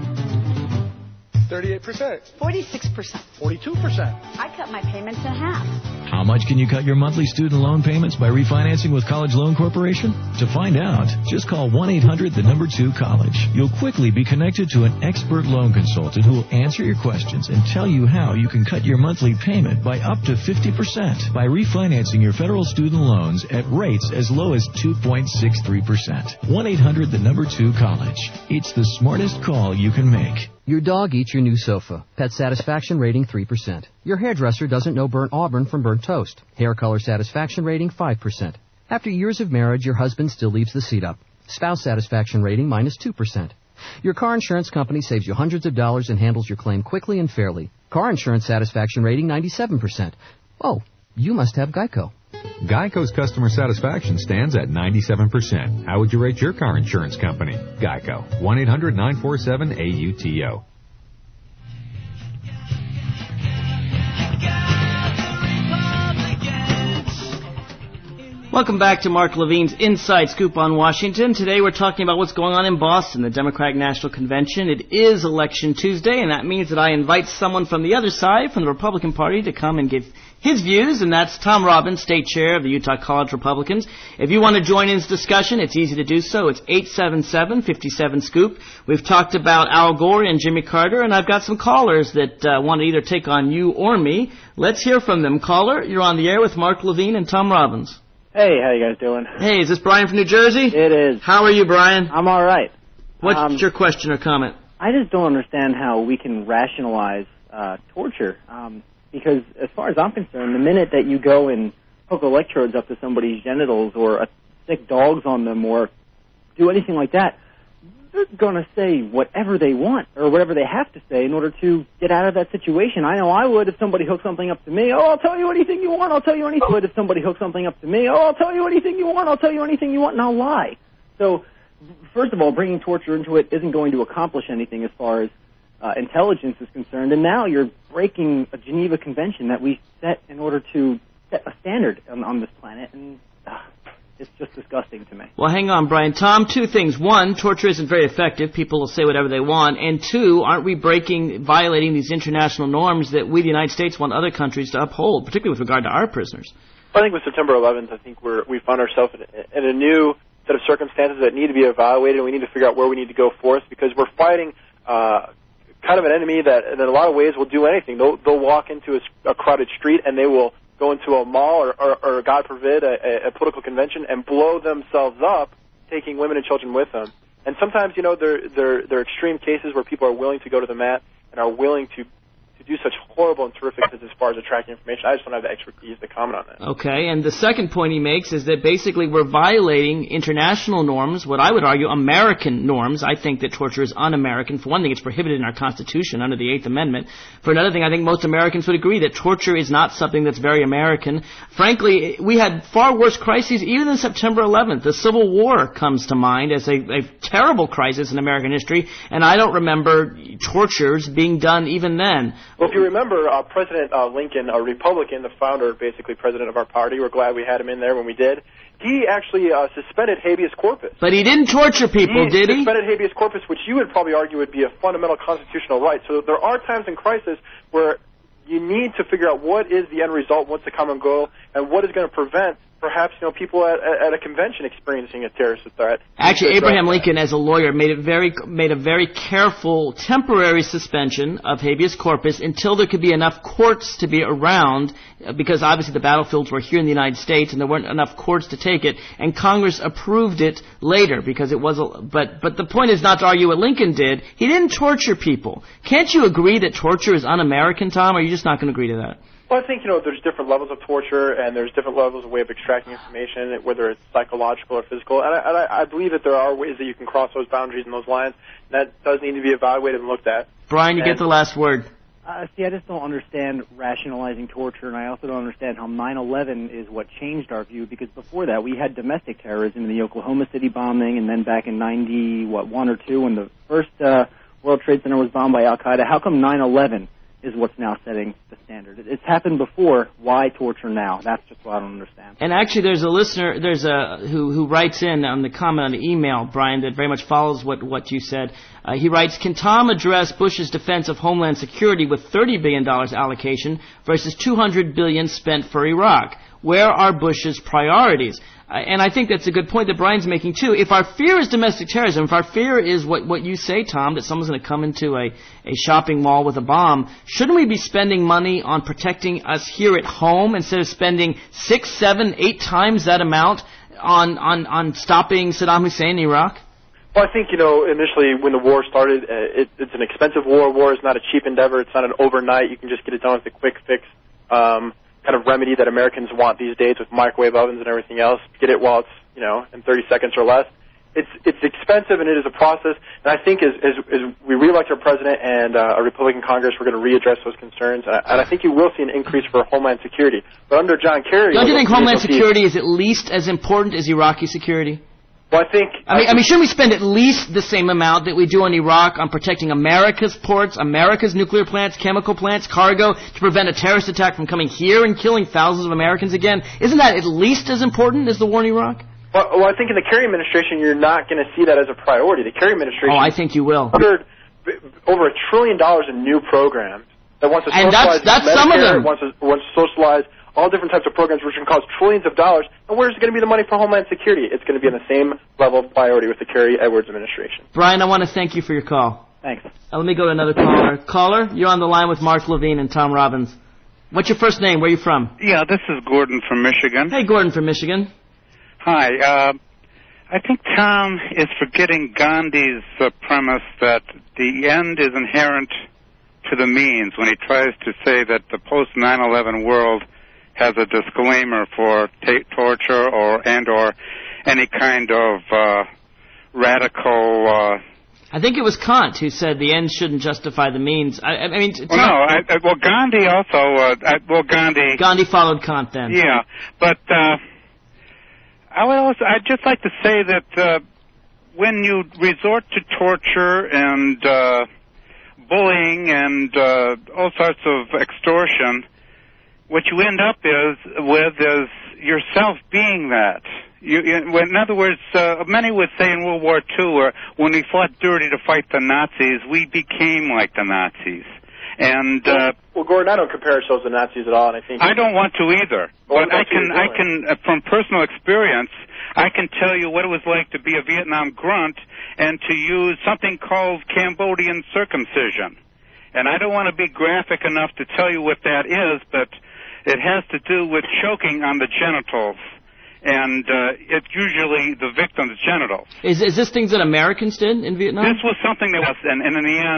thirty-eight percent. forty-six percent. forty-two percent. I cut my payments in half. How much can you cut your monthly student loan payments by refinancing with College Loan Corporation? To find out, just call one eight hundred the number two college. You'll quickly be connected to an expert loan consultant who will answer your questions and tell you how you can cut your monthly payment by up to fifty percent by refinancing your federal student loans at rates as low as two point six three percent. one eight hundred the number two college. It's the smartest call you can make. Your dog eats your new sofa. Pet satisfaction rating three percent. Your hairdresser doesn't know burnt auburn from burnt toast. Hair color satisfaction rating five percent. After years of marriage, your husband still leaves the seat up. Spouse satisfaction rating minus two percent. Your car insurance company saves you hundreds of dollars and handles your claim quickly and fairly. Car insurance satisfaction rating ninety-seven percent. Oh, you must have Geico. Geico's customer satisfaction stands at ninety-seven percent. How would you rate your car insurance company? Geico. one eight hundred nine four seven A U T O. Welcome back to Mark Levine's Inside Scoop on Washington. Today we're talking about what's going on in Boston, the Democratic National Convention. It is Election Tuesday, and that means that I invite someone from the other side, from the Republican Party, to come and give his views, and that's Tom Robbins, State Chair of the Utah College Republicans. If you want to join in this discussion, it's easy to do so. It's eight seven seven, five seven, SCOOP. We've talked about Al Gore and Jimmy Carter, and I've got some callers that uh, want to either take on you or me. Let's hear from them. Caller, you're on the air with Mark Levine and Tom Robbins. Hey, how you guys doing? Hey, is this Brian from New Jersey? It is. How are you, Brian? I'm all right. What's um, your question or comment? I just don't understand how we can rationalize uh, torture. Um, because as far as I'm concerned, the minute that you go and hook electrodes up to somebody's genitals or uh, stick dogs on them or do anything like that, they're going to say whatever they want or whatever they have to say in order to get out of that situation. I know I would if somebody hooked something up to me. Oh, I'll tell you anything you want. I'll tell you anything. I would if somebody hooked something up to me. Oh, I'll tell you anything you want. I'll tell you anything you want, and I'll lie. So, first of all, bringing torture into it isn't going to accomplish anything as far as uh, intelligence is concerned. And now you're breaking a Geneva Convention that we set in order to set a standard on, on this planet, and uh, it's just disgusting to me. Well, hang on, Brian. Tom, two things. One, torture isn't very effective. People will say whatever they want. And two, aren't we breaking, violating these international norms that we, the United States, want other countries to uphold, particularly with regard to our prisoners? I think with September eleventh, I think we're, we found ourselves in, in a new set of circumstances that need to be evaluated, and we need to figure out where we need to go forth, because we're fighting uh, kind of an enemy that, in a lot of ways, will do anything. They'll, they'll walk into a, a crowded street, and they will go into a mall or, or, or God forbid, a, a political convention and blow themselves up, taking women and children with them. And sometimes, you know, there there there are extreme cases where people are willing to go to the mat and are willing to do such horrible and terrific things as far as attracting information. I just don't have the expertise to comment on that. Okay, and the second point he makes is that basically we're violating international norms, what I would argue American norms. I think that torture is un-American. For one thing, it's prohibited in our Constitution under the Eighth Amendment. For another thing, I think most Americans would agree that torture is not something that's very American. Frankly, we had far worse crises even than September eleventh. The Civil War comes to mind as a, a terrible crisis in American history, and I don't remember tortures being done even then. Well, if you remember, uh, President uh, Lincoln, a Republican, the founder, basically president of our party, we're glad we had him in there when we did, he actually uh, suspended habeas corpus. But he didn't torture people, he did he? He suspended habeas corpus, which you would probably argue would be a fundamental constitutional right. So there are times in crisis where you need to figure out what is the end result, what's the common goal, and what is going to prevent perhaps, you know, people at, at a convention experiencing a terrorist threat. Actually, Abraham Lincoln, as a lawyer, made it very made a very careful temporary suspension of habeas corpus until there could be enough courts to be around, because obviously the battlefields were here in the United States and there weren't enough courts to take it, and Congress approved it later because it was a, but but the point is not to argue what Lincoln did. He didn't torture people. Can't you agree that torture is un-American, Tom, or are you just not going to agree to that? Well, I think, you know, there's different levels of torture, and there's different levels of way of extracting information, whether it's psychological or physical. And I, and I, I believe that there are ways that you can cross those boundaries and those lines. That does need to be evaluated and looked at. Brian, you and, get the last word. Uh, see, I just don't understand rationalizing torture, and I also don't understand how nine eleven is what changed our view, because before that we had domestic terrorism in the Oklahoma City bombing, and then back in ninety, what, one or two, when the first uh, World Trade Center was bombed by Al-Qaeda. How come nine eleven is what's now setting the standard? It's happened before. Why torture now? That's just what I don't understand. And actually, there's a listener, there's a who who writes in on the comment on the email, Brian, that very much follows what what you said. Uh, he writes, can Tom address Bush's defense of Homeland Security with thirty billion dollars allocation versus two hundred billion dollars spent for Iraq? Where are Bush's priorities? Uh, and I think that's a good point that Brian's making, too. If our fear is domestic terrorism, if our fear is what, what you say, Tom, that someone's going to come into a, a shopping mall with a bomb, shouldn't we be spending money on protecting us here at home instead of spending six, seven, eight times that amount on, on, on stopping Saddam Hussein in Iraq? Well, I think, you know, initially when the war started, uh, it, it's an expensive war. War is not a cheap endeavor. It's not an overnight. You can just get it done with a quick fix um, kind of remedy that Americans want these days with microwave ovens and everything else. Get it while it's, you know, in thirty seconds or less. It's it's expensive, and it is a process. And I think as, as, as we re-elect our president and uh, a Republican Congress, we're going to readdress those concerns. And I, and I think you will see an increase for Homeland Security. But under John Kerry... Don't you think Homeland Security is at least as important as Iraqi security? Well, I think... I mean, I mean, shouldn't we spend at least the same amount that we do in Iraq on protecting America's ports, America's nuclear plants, chemical plants, cargo, to prevent a terrorist attack from coming here and killing thousands of Americans again? Isn't that at least as important as the war in Iraq? Well, well I think in the Kerry administration, you're not going to see that as a priority. The Kerry administration... Oh, I think you will. ...ordered over a trillion dollars in new programs that wants to and socialize that's, that's Medicare, some of them. wants to, wants to socialize all different types of programs which can cost trillions of dollars. And where's going to be the money for Homeland Security? It's going to be on the same level of priority with the Kerry-Edwards administration. Brian, I want to thank you for your call. Thanks. Uh, let me go to another caller. Caller, you're on the line with Mark Levine and Tom Robbins. What's your first name? Where are you from? Yeah, this is Gordon from Michigan. Hey, Gordon from Michigan. Hi. Uh, I think Tom is forgetting Gandhi's uh, premise that the end is inherent to the means when he tries to say that the post nine eleven world has a disclaimer for t- torture or and or any kind of uh, radical. Uh, I think it was Kant who said the end shouldn't justify the means. I, I mean, well, no. I, I, well, Gandhi also. Uh, I, well, Gandhi. Gandhi followed Kant then. Yeah, but uh, I would also. I'd just like to say that uh, when you resort to torture and uh, bullying and uh, all sorts of extortion, what you end up is with is yourself being that. You, you, in other words, uh, many would say in World War Two, where when we fought dirty to fight the Nazis, we became like the Nazis. And uh, well, Gordon, I don't compare ourselves to Nazis at all, and I think I don't want to either. Well, but I can, I can, uh, from personal experience, I can tell you what it was like to be a Vietnam grunt and to use something called Cambodian circumcision. And I don't want to be graphic enough to tell you what that is, but it has to do with choking on the genitals, and uh, it's usually the victim's genitals. Is, is this things that Americans did in Vietnam? This was something that was, and, and in the end,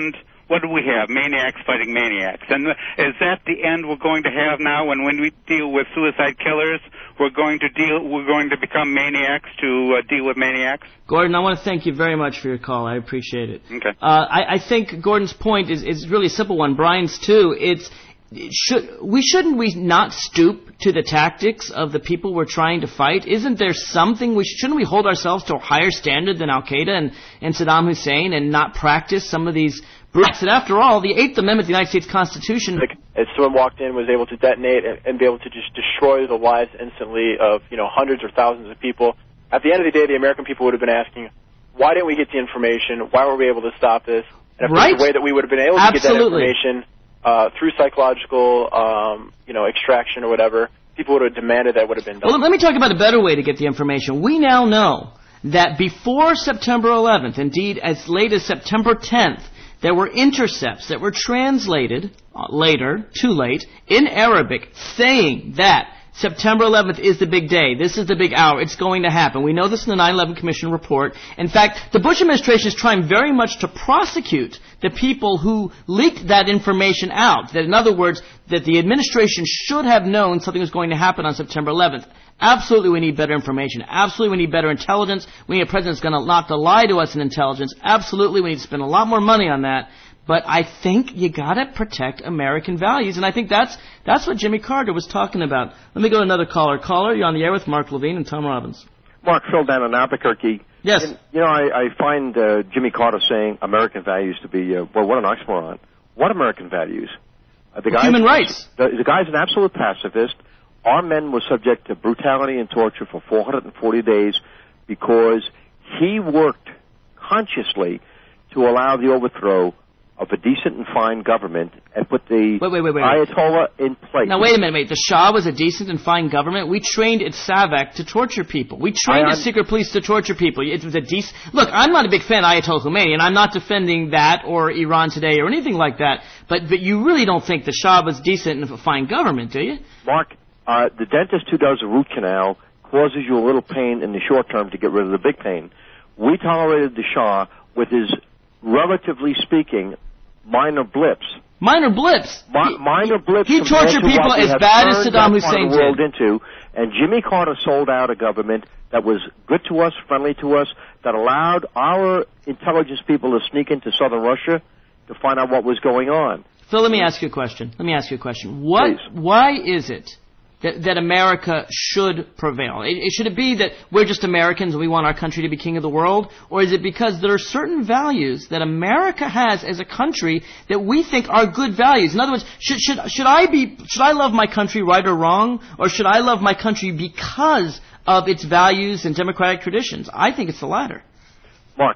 what do we have? Maniacs fighting maniacs. And is that the end we're going to have now? When when we deal with suicide killers, we're going to deal. We're going to become maniacs to uh, deal with maniacs. Gordon, I want to thank you very much for your call. I appreciate it. Okay. Uh, I, I think Gordon's point is is really a simple one. Brian's too. It's it should we shouldn't we not stoop to the tactics of the people we're trying to fight? Isn't there something we shouldn't we hold ourselves to a higher standard than Al Qaeda and, and Saddam Hussein and not practice some of these brutes? And after all, the Eighth Amendment of the United States Constitution. As someone walked in, was able to detonate and, and be able to just destroy the lives instantly of you know hundreds or thousands of people. At the end of the day, the American people would have been asking, why didn't we get the information? Why were we able to stop this? And if right. there's a way that we would have been able to Absolutely. get that information uh, through psychological, um, you know, extraction or whatever, people would have demanded that would have been done. Well, let me talk about a better way to get the information. We now know that before September eleventh, indeed as late as September tenth, there were intercepts that were translated uh, later, too late, in Arabic, saying that September eleventh is the big day. This is the big hour. It's going to happen. We know this in the nine eleven Commission report. In fact, the Bush administration is trying very much to prosecute the people who leaked that information out. That, in other words, that the administration should have known something was going to happen on September eleventh. Absolutely, we need better information. Absolutely, we need better intelligence. We need a president that's going to not to lie to us in intelligence. Absolutely, we need to spend a lot more money on that. But I think you got to protect American values, and I think that's that's what Jimmy Carter was talking about. Let me go to another caller. Caller, you're on the air with Mark Levine and Tom Robbins. Mark, Phil down in Albuquerque. Yes. And, you know, I, I find uh, Jimmy Carter saying American values to be, uh, well, what an oxymoron. What American values? Uh, the guy's, Human rights. The, the guy's an absolute pacifist. Our men were subject to brutality and torture for four hundred forty days because he worked consciously to allow the overthrow of a decent and fine government and put the wait, wait, wait, wait, Ayatollah in place. Now, wait a minute, wait. The Shah was a decent and fine government. We trained at SAVAK to torture people. We trained I, at secret police to torture people. It was a decent... Look, I'm not a big fan of Ayatollah Khomeini, and I'm not defending that or Iran today or anything like that, but, but you really don't think the Shah was decent and a fine government, do you? Mark, uh, the dentist who does a root canal causes you a little pain in the short term to get rid of the big pain. We tolerated the Shah with his, relatively speaking, minor blips. Minor blips. Mi- minor blips. He tortured people as bad as Saddam Hussein did. World into, and Jimmy Carter sold out a government that was good to us, friendly to us, that allowed our intelligence people to sneak into southern Russia to find out what was going on. Phil, let me ask you a question. Let me ask you a question. What? Please. Why is it that, that America should prevail? It, it, should it be that we're just Americans and we want our country to be king of the world? Or is it because there are certain values that America has as a country that we think are good values? In other words, should, should, should I be, should I love my country right or wrong? Or should I love my country because of its values and democratic traditions? I think it's the latter. Mark,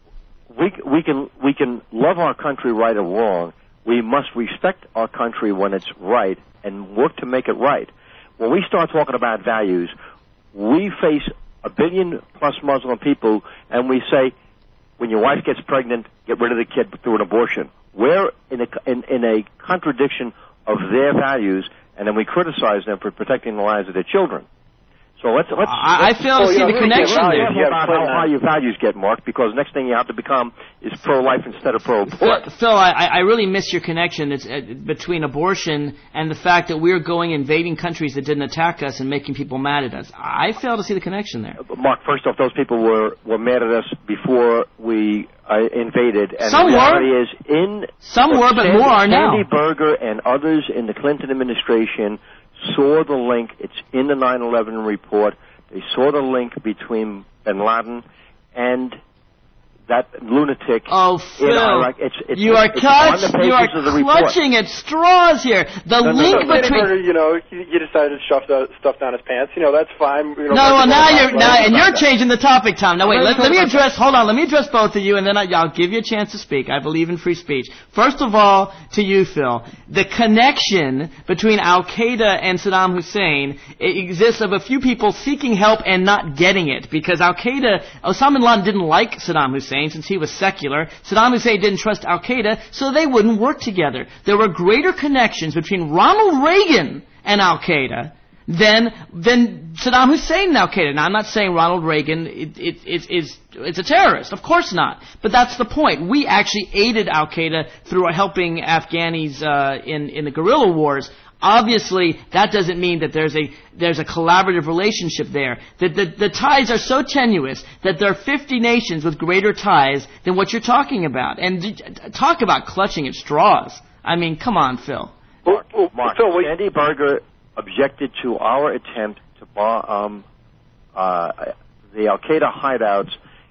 we, we can, we can love our country right or wrong. We must respect our country when it's right and work to make it right. When we start talking about values, we face a billion plus Muslim people, and we say, when your wife gets pregnant, get rid of the kid through an abortion. We're in a, in, in a contradiction of their values, and then we criticize them for protecting the lives of their children. So let's let's. I, let's I fail to see the connection there. Yeah, about how high your values get, Mark, because next thing you have to become is pro-life instead of pro-abort. Phil, Phil I, I really miss your connection. It's uh, between abortion and the fact that we're going invading countries that didn't attack us and making people mad at us. I fail to see the connection there. Mark, first off, those people were were mad at us before we uh, invaded, and some the reality were. is in some were, but Sandy, more are now. Sandy Berger and others in the Clinton administration saw the link. It's in the nine eleven report. They saw the link between bin Laden and that lunatic oh, in Phil, Iraq. It's, it's, you are, it's clutch, on the pages you are of the report. clutching at straws here. The no, link no, no, between... Berger, you know, he, he decided to stuff, the, stuff down his pants. You know, that's fine. You know, no, well, now you're... Now, and you're that. changing the topic, Tom. Now, wait, let, let me address... Hold on, let me address both of you, and then I, I'll give you a chance to speak. I believe in free speech. First of all, to you, Phil, the connection between Al-Qaeda and Saddam Hussein exists of a few people seeking help and not getting it, because Al-Qaeda... Osama bin Laden didn't like Saddam Hussein since he was secular. Saddam Hussein didn't trust Al-Qaeda, so they wouldn't work together. There were greater connections between Ronald Reagan and Al-Qaeda then then Saddam Hussein and Al-Qaeda. Now, I'm not saying Ronald Reagan it, it, it, is is a terrorist. Of course not. But that's the point. We actually aided Al-Qaeda through helping Afghanis uh, in in the guerrilla wars. Obviously, that doesn't mean that there's a there's a collaborative relationship there. That the, the ties are so tenuous that there are fifty nations with greater ties than what you're talking about. And talk about clutching at straws. I mean, come on, Phil. Mark, Mark Phil, Sandy Berger objected to our attempt to bomb um, uh, the Al-Qaeda hideouts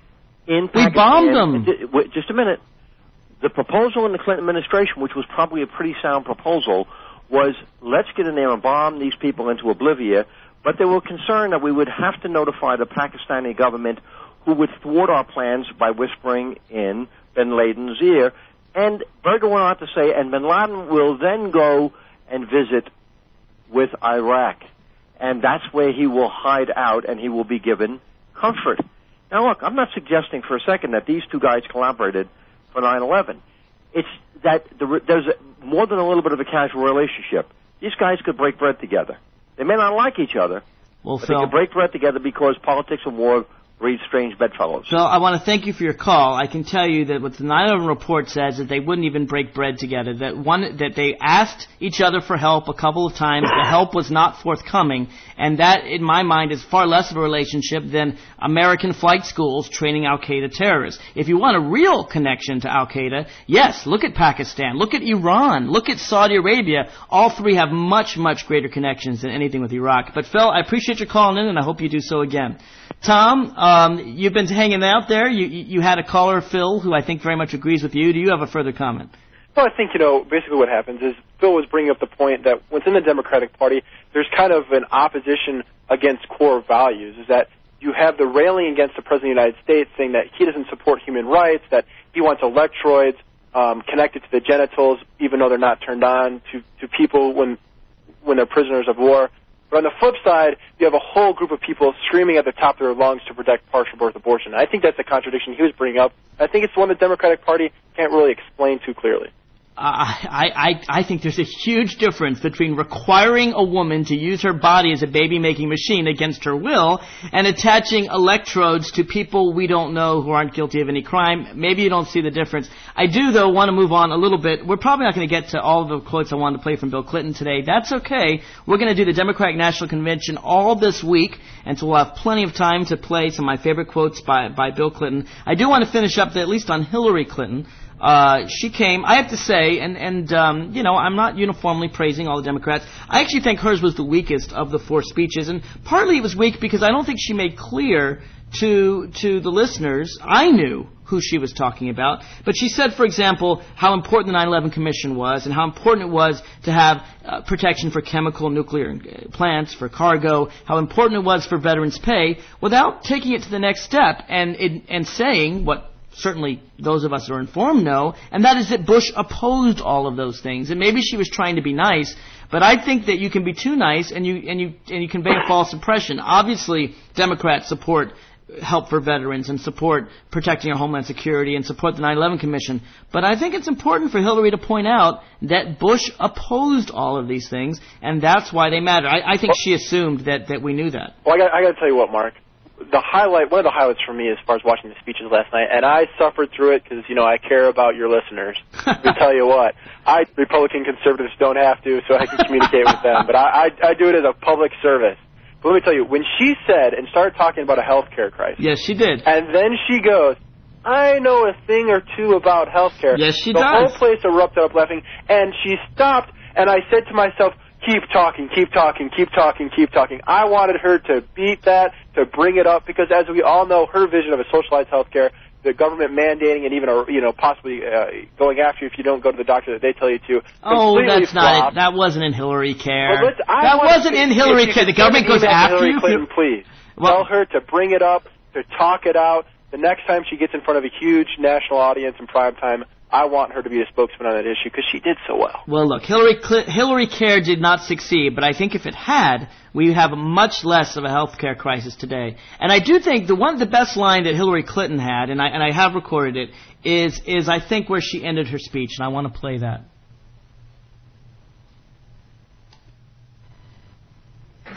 in Pakistan. We bombed them. Just a minute. The proposal in the Clinton administration, which was probably a pretty sound proposal, was let's get in there and bomb these people into oblivion, but they were concerned that we would have to notify the Pakistani government, who would thwart our plans by whispering in bin Laden's ear. And Berger went on to say, and bin Laden will then go and visit with Iraq, and that's where he will hide out and he will be given comfort. Now look, I'm not suggesting for a second that these two guys collaborated for nine eleven. It's that the, there's a, more than a little bit of a casual relationship. These guys could break bread together. They may not like each other, well, but Phil, they could break bread together because politics and war breed strange bedfellows. So I want to thank you for your call. I can tell you that what the nine eleven report says that they wouldn't even break bread together. That one that they asked each other for help a couple of times. The help was not forthcoming, and that, in my mind, is far less of a relationship than American flight schools training Al-Qaeda terrorists. If you want a real connection to Al-Qaeda, yes, look at Pakistan, look at Iran, look at Saudi Arabia. All three have much, much greater connections than anything with Iraq. But Phil, I appreciate your calling in, and I hope you do so again. Tom, um, you've been hanging out there. You, you had a caller, Phil, who I think very much agrees with you. Do you have a further comment? Well, I think, you know, basically what happens is Phil was bringing up the point that within the Democratic Party, there's kind of an opposition against core values, is that you have the railing against the President of the United States saying that he doesn't support human rights, that he wants electrodes um, connected to the genitals, even though they're not turned on to, to people when when they're prisoners of war. But on the flip side, you have a whole group of people screaming at the top of their lungs to protect partial birth abortion. I think that's a contradiction he was bringing up. I think it's one the Democratic Party can't really explain too clearly. Uh, I, I, I think there's a huge difference between requiring a woman to use her body as a baby-making machine against her will and attaching electrodes to people we don't know who aren't guilty of any crime. Maybe you don't see the difference. I do, though, want to move on a little bit. We're probably not going to get to all of the quotes I wanted to play from Bill Clinton today. That's okay. We're going to do the Democratic National Convention all this week, and so we'll have plenty of time to play some of my favorite quotes by, by Bill Clinton. I do want to finish up, at least on Hillary Clinton. Uh, she came, I have to say, and, and um, you know, I'm not uniformly praising all the Democrats. I actually think hers was the weakest of the four speeches, and partly it was weak because I don't think she made clear to to the listeners. I knew who she was talking about, but she said, for example, how important the nine eleven Commission was and how important it was to have uh, protection for chemical and nuclear plants, for cargo, how important it was for veterans' pay, without taking it to the next step and and, and saying what certainly those of us who are informed know, and that is that Bush opposed all of those things. And maybe she was trying to be nice, but I think that you can be too nice and you and you and you convey a false impression. Obviously, Democrats support help for veterans and support protecting our homeland security and support the nine eleven Commission. But I think it's important for Hillary to point out that Bush opposed all of these things, and that's why they matter. I, I think she assumed that, that we knew that. Well, I got, I got to tell you what, Mark. The highlight, one of the highlights for me as far as watching the speeches last night, and I suffered through it because, you know, I care about your listeners. Let me tell you what, I, Republican conservatives don't have to, so I can communicate with them, but I, I, I do it as a public service. But let me tell you, when she said and started talking about a health care crisis. Yes, she did. And then she goes, I know a thing or two about health care. Yes, she the does. The whole place erupted up laughing, and she stopped, and I said to myself, keep talking, keep talking, keep talking, keep talking. I wanted her to beat that, to bring it up, because as we all know, her vision of a socialized health care, the government mandating and even, a, you know, possibly uh, going after you if you don't go to the doctor that they tell you to. Oh, that's flopped. not it. That wasn't in Hillary Care. Well, that wasn't in Hillary Care. The government goes after Hillary you. Clinton, please. Well, tell her to bring it up, to talk it out. The next time she gets in front of a huge national audience in prime time, I want her to be a spokesman on that issue because she did so well. Well, look, Hillary Cl- Hillary Care did not succeed, but I think if it had, we have much less of a health care crisis today. And I do think the one, the best line that Hillary Clinton had, and I and I have recorded it, is is I think where she ended her speech, and I want to play that. John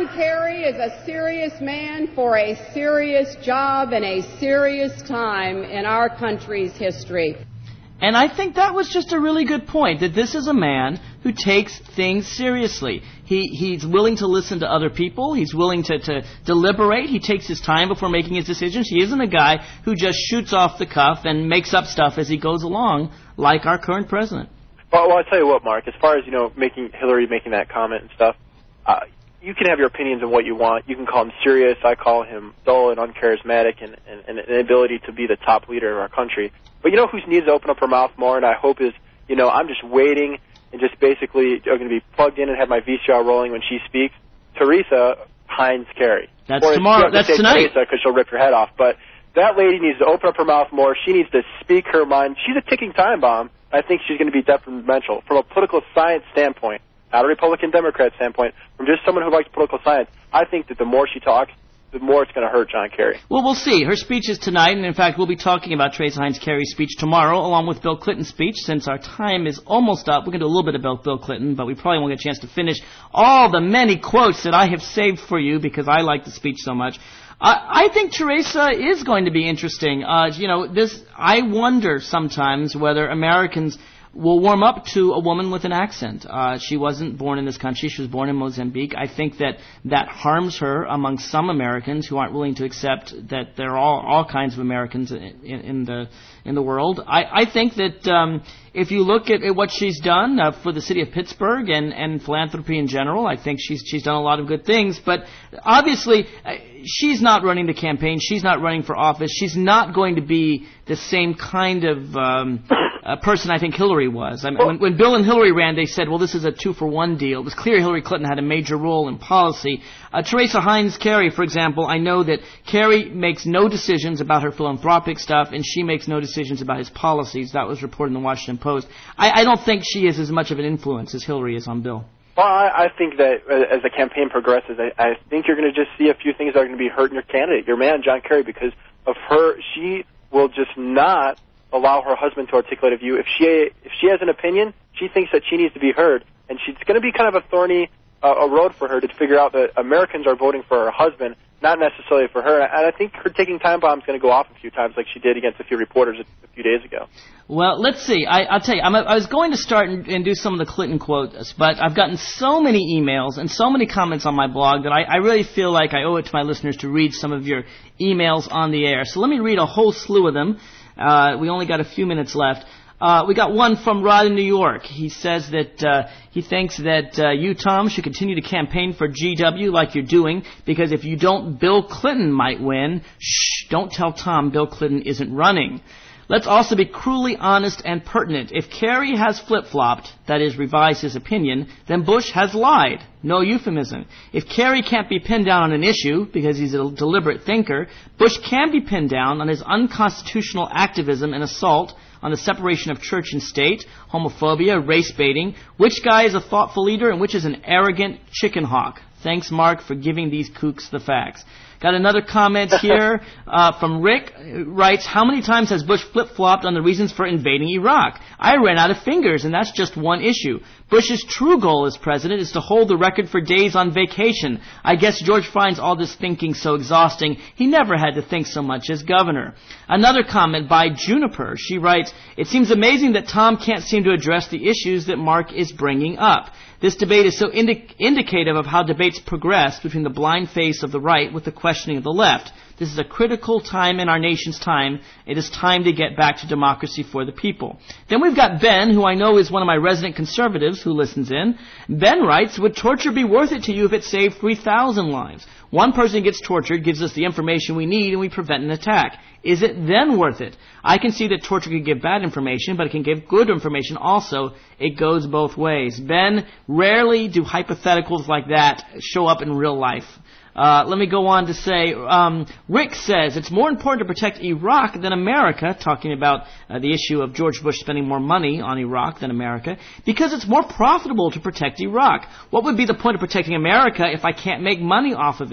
Kerry is a serious man for a serious job and a serious time in our country's history. And I think that was just a really good point, that this is a man who takes things seriously. He He's willing to listen to other people. He's willing to, to deliberate. He takes his time before making his decisions. He isn't a guy who just shoots off the cuff and makes up stuff as he goes along, like our current president. Well, well I'll tell you what, Mark, as far as, you know, making Hillary making that comment and stuff, uh, you can have your opinions on what you want. You can call him serious. I call him dull and uncharismatic and, and, and an ability to be the top leader of our country. But you know who needs to open up her mouth more, and I hope is, you know, I'm just waiting and just basically going to be plugged in and have my V C R rolling when she speaks. Teresa Heinz Kerry. That's or tomorrow. That's tonight. Because she'll rip your head off. But that lady needs to open up her mouth more. She needs to speak her mind. She's a ticking time bomb. I think she's going to be detrimental from a political science standpoint, not a Republican-Democrat standpoint, from just someone who likes political science. I think that the more she talks, the more it's going to hurt John Kerry. Well, we'll see. Her speech is tonight, and in fact, we'll be talking about Teresa Heinz Kerry's speech tomorrow, along with Bill Clinton's speech. Since our time is almost up, we're going to do a little bit about Bill Clinton, but we probably won't get a chance to finish all the many quotes that I have saved for you because I like the speech so much. I, I think Teresa is going to be interesting. Uh, you know, this. I wonder sometimes whether Americans will warm up to a woman with an accent. Uh, she wasn't born in this country. She was born in Mozambique. I think that that harms her among some Americans who aren't willing to accept that there are all, all kinds of Americans in, in the in the world. I, I think that um, if you look at, at what she's done uh, for the city of Pittsburgh and, and philanthropy in general, I think she's she's done a lot of good things. But obviously, uh, she's not running the campaign. She's not running for office. She's not going to be the same kind of um, uh, person I think Hillary was. I mean, when, when Bill and Hillary ran, they said, well, this is a two-for-one deal. It was clear Hillary Clinton had a major role in policy. Uh, Teresa Heinz Kerry, for example, I know that Kerry makes no decisions about her philanthropic stuff, and she makes no decisions about his policies. That was reported in the Washington Post. I, I don't think she is as much of an influence as Hillary is on Bill. Well, I, I think that uh, as the campaign progresses, I, I think you're going to just see a few things that are going to be hurting your candidate, your man, John Kerry, because of her. She will just not allow her husband to articulate a view. If she if she has an opinion, she thinks that she needs to be heard, and she's going to be kind of a thorny uh, a road for her to figure out that Americans are voting for her husband, not necessarily for her. And I think her ticking time bomb is going to go off a few times, like she did against a few reporters a, a few days ago. Well, let's see. I, I'll tell you, I'm a, I was going to start and, and do some of the Clinton quotes, but I've gotten so many emails and so many comments on my blog that I, I really feel like I owe it to my listeners to read some of your emails on the air. So let me read a whole slew of them. Uh, we only got a few minutes left. Uh, we got one from Rod in New York. He says that uh, he thinks that uh, you, Tom, should continue to campaign for G W like you're doing, because if you don't, Bill Clinton might win. Shh, don't tell Tom Bill Clinton isn't running. Let's also be cruelly honest and pertinent. If Kerry has flip-flopped, that is, revised his opinion, then Bush has lied. No euphemism. If Kerry can't be pinned down on an issue because he's a deliberate thinker, Bush can be pinned down on his unconstitutional activism and assault on the separation of church and state, homophobia, race baiting, which guy is a thoughtful leader and which is an arrogant chicken hawk. Thanks, Mark, for giving these kooks the facts. Got another comment here uh, from Rick. Writes, how many times has Bush flip-flopped on the reasons for invading Iraq? I ran out of fingers, and that's just one issue. Bush's true goal as president is to hold the record for days on vacation. I guess George finds all this thinking so exhausting, he never had to think so much as governor. Another comment by Juniper. She writes, it seems amazing that Tom can't seem to address the issues that Mark is bringing up. This debate is so indi- indicative of how debates progress between the blind face of the right with the questioning of the left. This is a critical time in our nation's time. It is time to get back to democracy for the people. Then we've got Ben, who I know is one of my resident conservatives who listens in. Ben writes, would torture be worth it to you if it saved three thousand lives? One person gets tortured, gives us the information we need, and we prevent an attack. Is it then worth it? I can see that torture can give bad information, but it can give good information also. It goes both ways. Ben, rarely do hypotheticals like that show up in real life. Uh, let me go on to say, um, Rick says it's more important to protect Iraq than America, talking about uh, the issue of George Bush spending more money on Iraq than America, because it's more profitable to protect Iraq. What would be the point of protecting America if I can't make money off of it?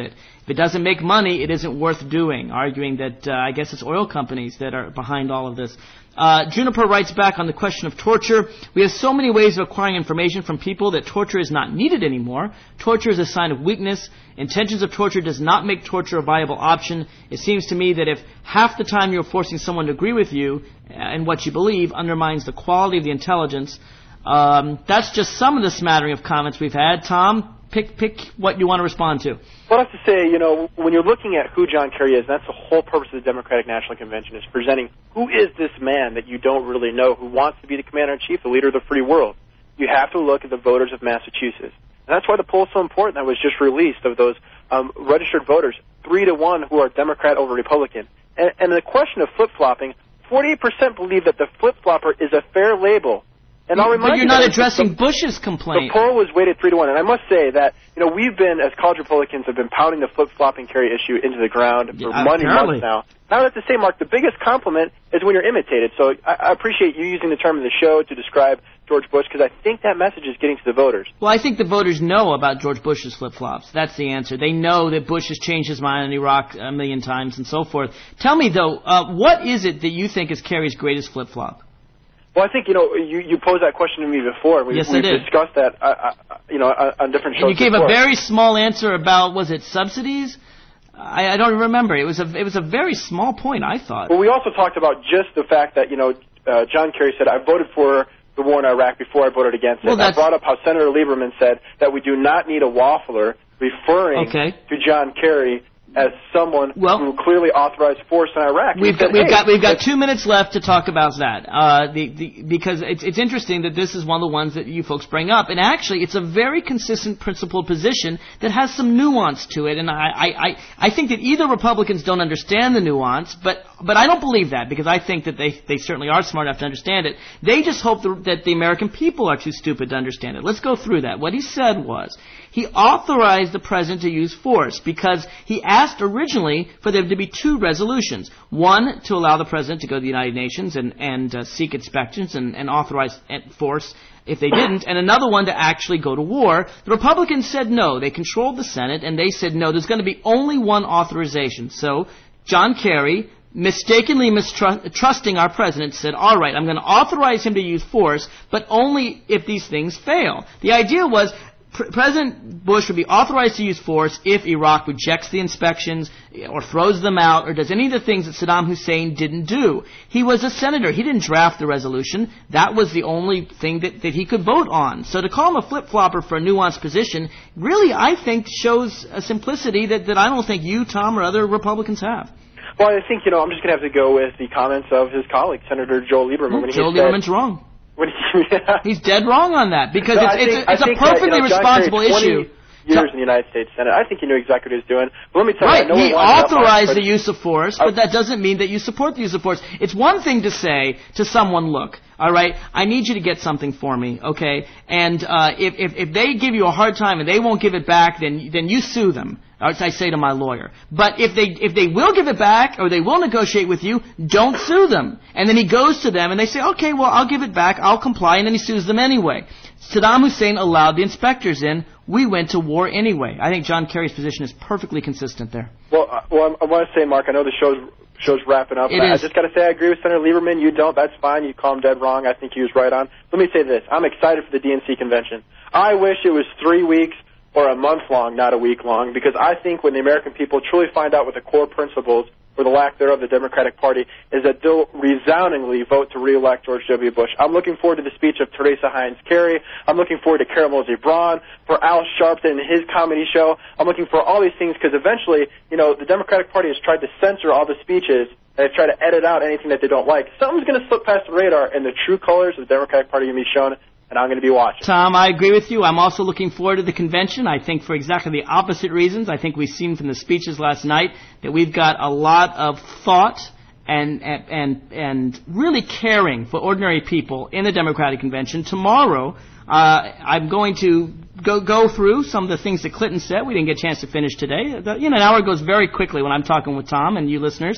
If it doesn't make money, it isn't worth doing, arguing that uh, I guess it's oil companies that are behind all of this. Uh, Juniper writes back on the question of torture. We have so many ways of acquiring information from people that torture is not needed anymore. Torture is a sign of weakness. Intentions of torture does not make torture a viable option. It seems to me that if half the time you're forcing someone to agree with you and what you believe undermines the quality of the intelligence, um, that's just some of the smattering of comments we've had. Tom, pick pick what you want to respond to. Well, I have to say, you know, when you're looking at who John Kerry is, and that's the whole purpose of the Democratic National Convention, is presenting who is this man that you don't really know, who wants to be the commander-in-chief, the leader of the free world. You have to look at the voters of Massachusetts. And that's why the poll's so important that was just released of those um, registered voters, three to one who are Democrat over Republican. And, and the question of flip-flopping, forty-eight percent believe that the flip-flopper is a fair label. And I'll remind but you're you not that addressing the, Bush's complaint. The poll was weighted three to one, and I must say that you know we've been, as college Republicans, have been pounding the flip-flopping Kerry issue into the ground for yeah, months apparently. now. Now, that's to say, Mark, the biggest compliment is when you're imitated. So I, I appreciate you using the term in the show to describe George Bush, because I think that message is getting to the voters. Well, I think the voters know about George Bush's flip-flops. That's the answer. They know that Bush has changed his mind on Iraq a million times and so forth. Tell me, though, uh, what is it that you think is Kerry's greatest flip-flop? Well, I think, you know, you, you posed that question to me before. We, yes, we've I did. discussed that, uh, uh, you know, on, on different shows And you gave before. a very small answer about, was it subsidies? I, I don't remember. It was a it was a very small point, I thought. Well, we also talked about just the fact that, you know, uh, John Kerry said, I voted for the war in Iraq before I voted against it. Well, I brought up how Senator Lieberman said that we do not need a waffler, referring okay. to John Kerry as someone well, who clearly authorized force in Iraq. We've said, got, we've hey, got we've got two minutes left to talk about that. Uh, the, the, because it's it's interesting that this is one of the ones that you folks bring up, and actually it's a very consistent, principled position that has some nuance to it. And I I, I think that either Republicans don't understand the nuance, but but I don't believe that, because I think that they they certainly are smart enough to understand it. They just hope the, that the American people are too stupid to understand it. Let's go through that. What he said was he authorized the president to use force because he asked originally for there to be two resolutions. One, to allow the president to go to the United Nations and, and uh, seek inspections and, and authorize force if they didn't, and another one to actually go to war. The Republicans said no. They controlled the Senate, and they said no, there's going to be only one authorization. So John Kerry, mistakenly mistrusting our president, said, all right, I'm going to authorize him to use force, but only if these things fail. The idea was President Bush would be authorized to use force if Iraq rejects the inspections or throws them out or does any of the things that Saddam Hussein didn't do. He was a senator. He didn't draft the resolution. That was the only thing that, that he could vote on. So to call him a flip-flopper for a nuanced position really, I think, shows a simplicity that, that I don't think you, Tom, or other Republicans have. Well, I think, you know, I'm just going to have to go with the comments of his colleague, Senator Joe Lieberman. Well, when Joe he Lieberman's said, wrong. When he, yeah. He's dead wrong on that, because no, it's, think, it's, it's a perfectly that, you know, responsible issue. Years in the United States Senate. I think he knew exactly what he was doing. But let me tell right, you, I know he authorized the use of force, but that doesn't mean that you support the use of force. It's one thing to say to someone, look, all right, I need you to get something for me, okay? And uh, if, if if they give you a hard time and they won't give it back, then then you sue them. As I say to my lawyer. But if they if they will give it back or they will negotiate with you, don't sue them. And then he goes to them and they say, okay, well, I'll give it back, I'll comply, and then he sues them anyway. Saddam Hussein allowed the inspectors in. We went to war anyway. I think John Kerry's position is perfectly consistent there. Well, uh, well, I want to say, Mark, I know the show's show's wrapping up. It I, is. I just got to say, I agree with Senator Lieberman. You don't. That's fine. You call him dead wrong. I think he was right on. Let me say this: I'm excited for the D N C convention. I wish it was three weeks or a month long, not a week long, because I think when the American people truly find out what the core principles, or the lack thereof, of the Democratic Party, is that they'll resoundingly vote to re-elect George W. Bush. I'm looking forward to the speech of Teresa Heinz Kerry. I'm looking forward to Carol Mosey Braun, for Al Sharpton and his comedy show. I'm looking for all these things because eventually, you know, the Democratic Party has tried to censor all the speeches and they've tried to edit out anything that they don't like. Something's going to slip past the radar, and the true colors of the Democratic Party are going to be shown, and I'm going to be watching. Tom, I agree with you. I'm also looking forward to the convention. I think for exactly the opposite reasons. I think we've seen from the speeches last night that we've got a lot of thought and and and, and really caring for ordinary people in the Democratic convention. Tomorrow, uh, I'm going to go go through some of the things that Clinton said. We didn't get a chance to finish today. The, you know, an hour goes very quickly when I'm talking with Tom and you listeners.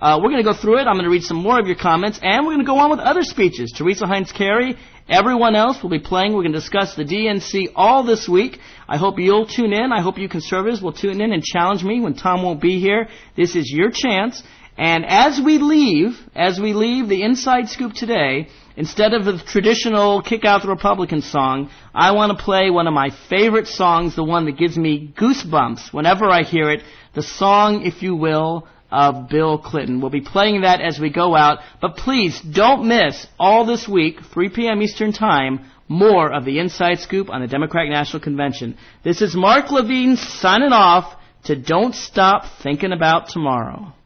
Uh, we're going to go through it. I'm going to read some more of your comments, and we're going to go on with other speeches. Teresa Heinz Kerry, everyone else will be playing. We're going to discuss the D N C all this week. I hope you'll tune in. I hope you conservatives will tune in and challenge me when Tom won't be here. This is your chance. And as we leave, as we leave the Inside Scoop today, instead of the traditional Kick Out the Republican song, I want to play one of my favorite songs, the one that gives me goosebumps whenever I hear it, the song, if you will, of Bill Clinton. We'll be playing that as we go out, but please don't miss all this week, three p.m. Eastern Time, more of the Inside Scoop on the Democratic National Convention. This is Mark Levine signing off to Don't Stop Thinking About Tomorrow.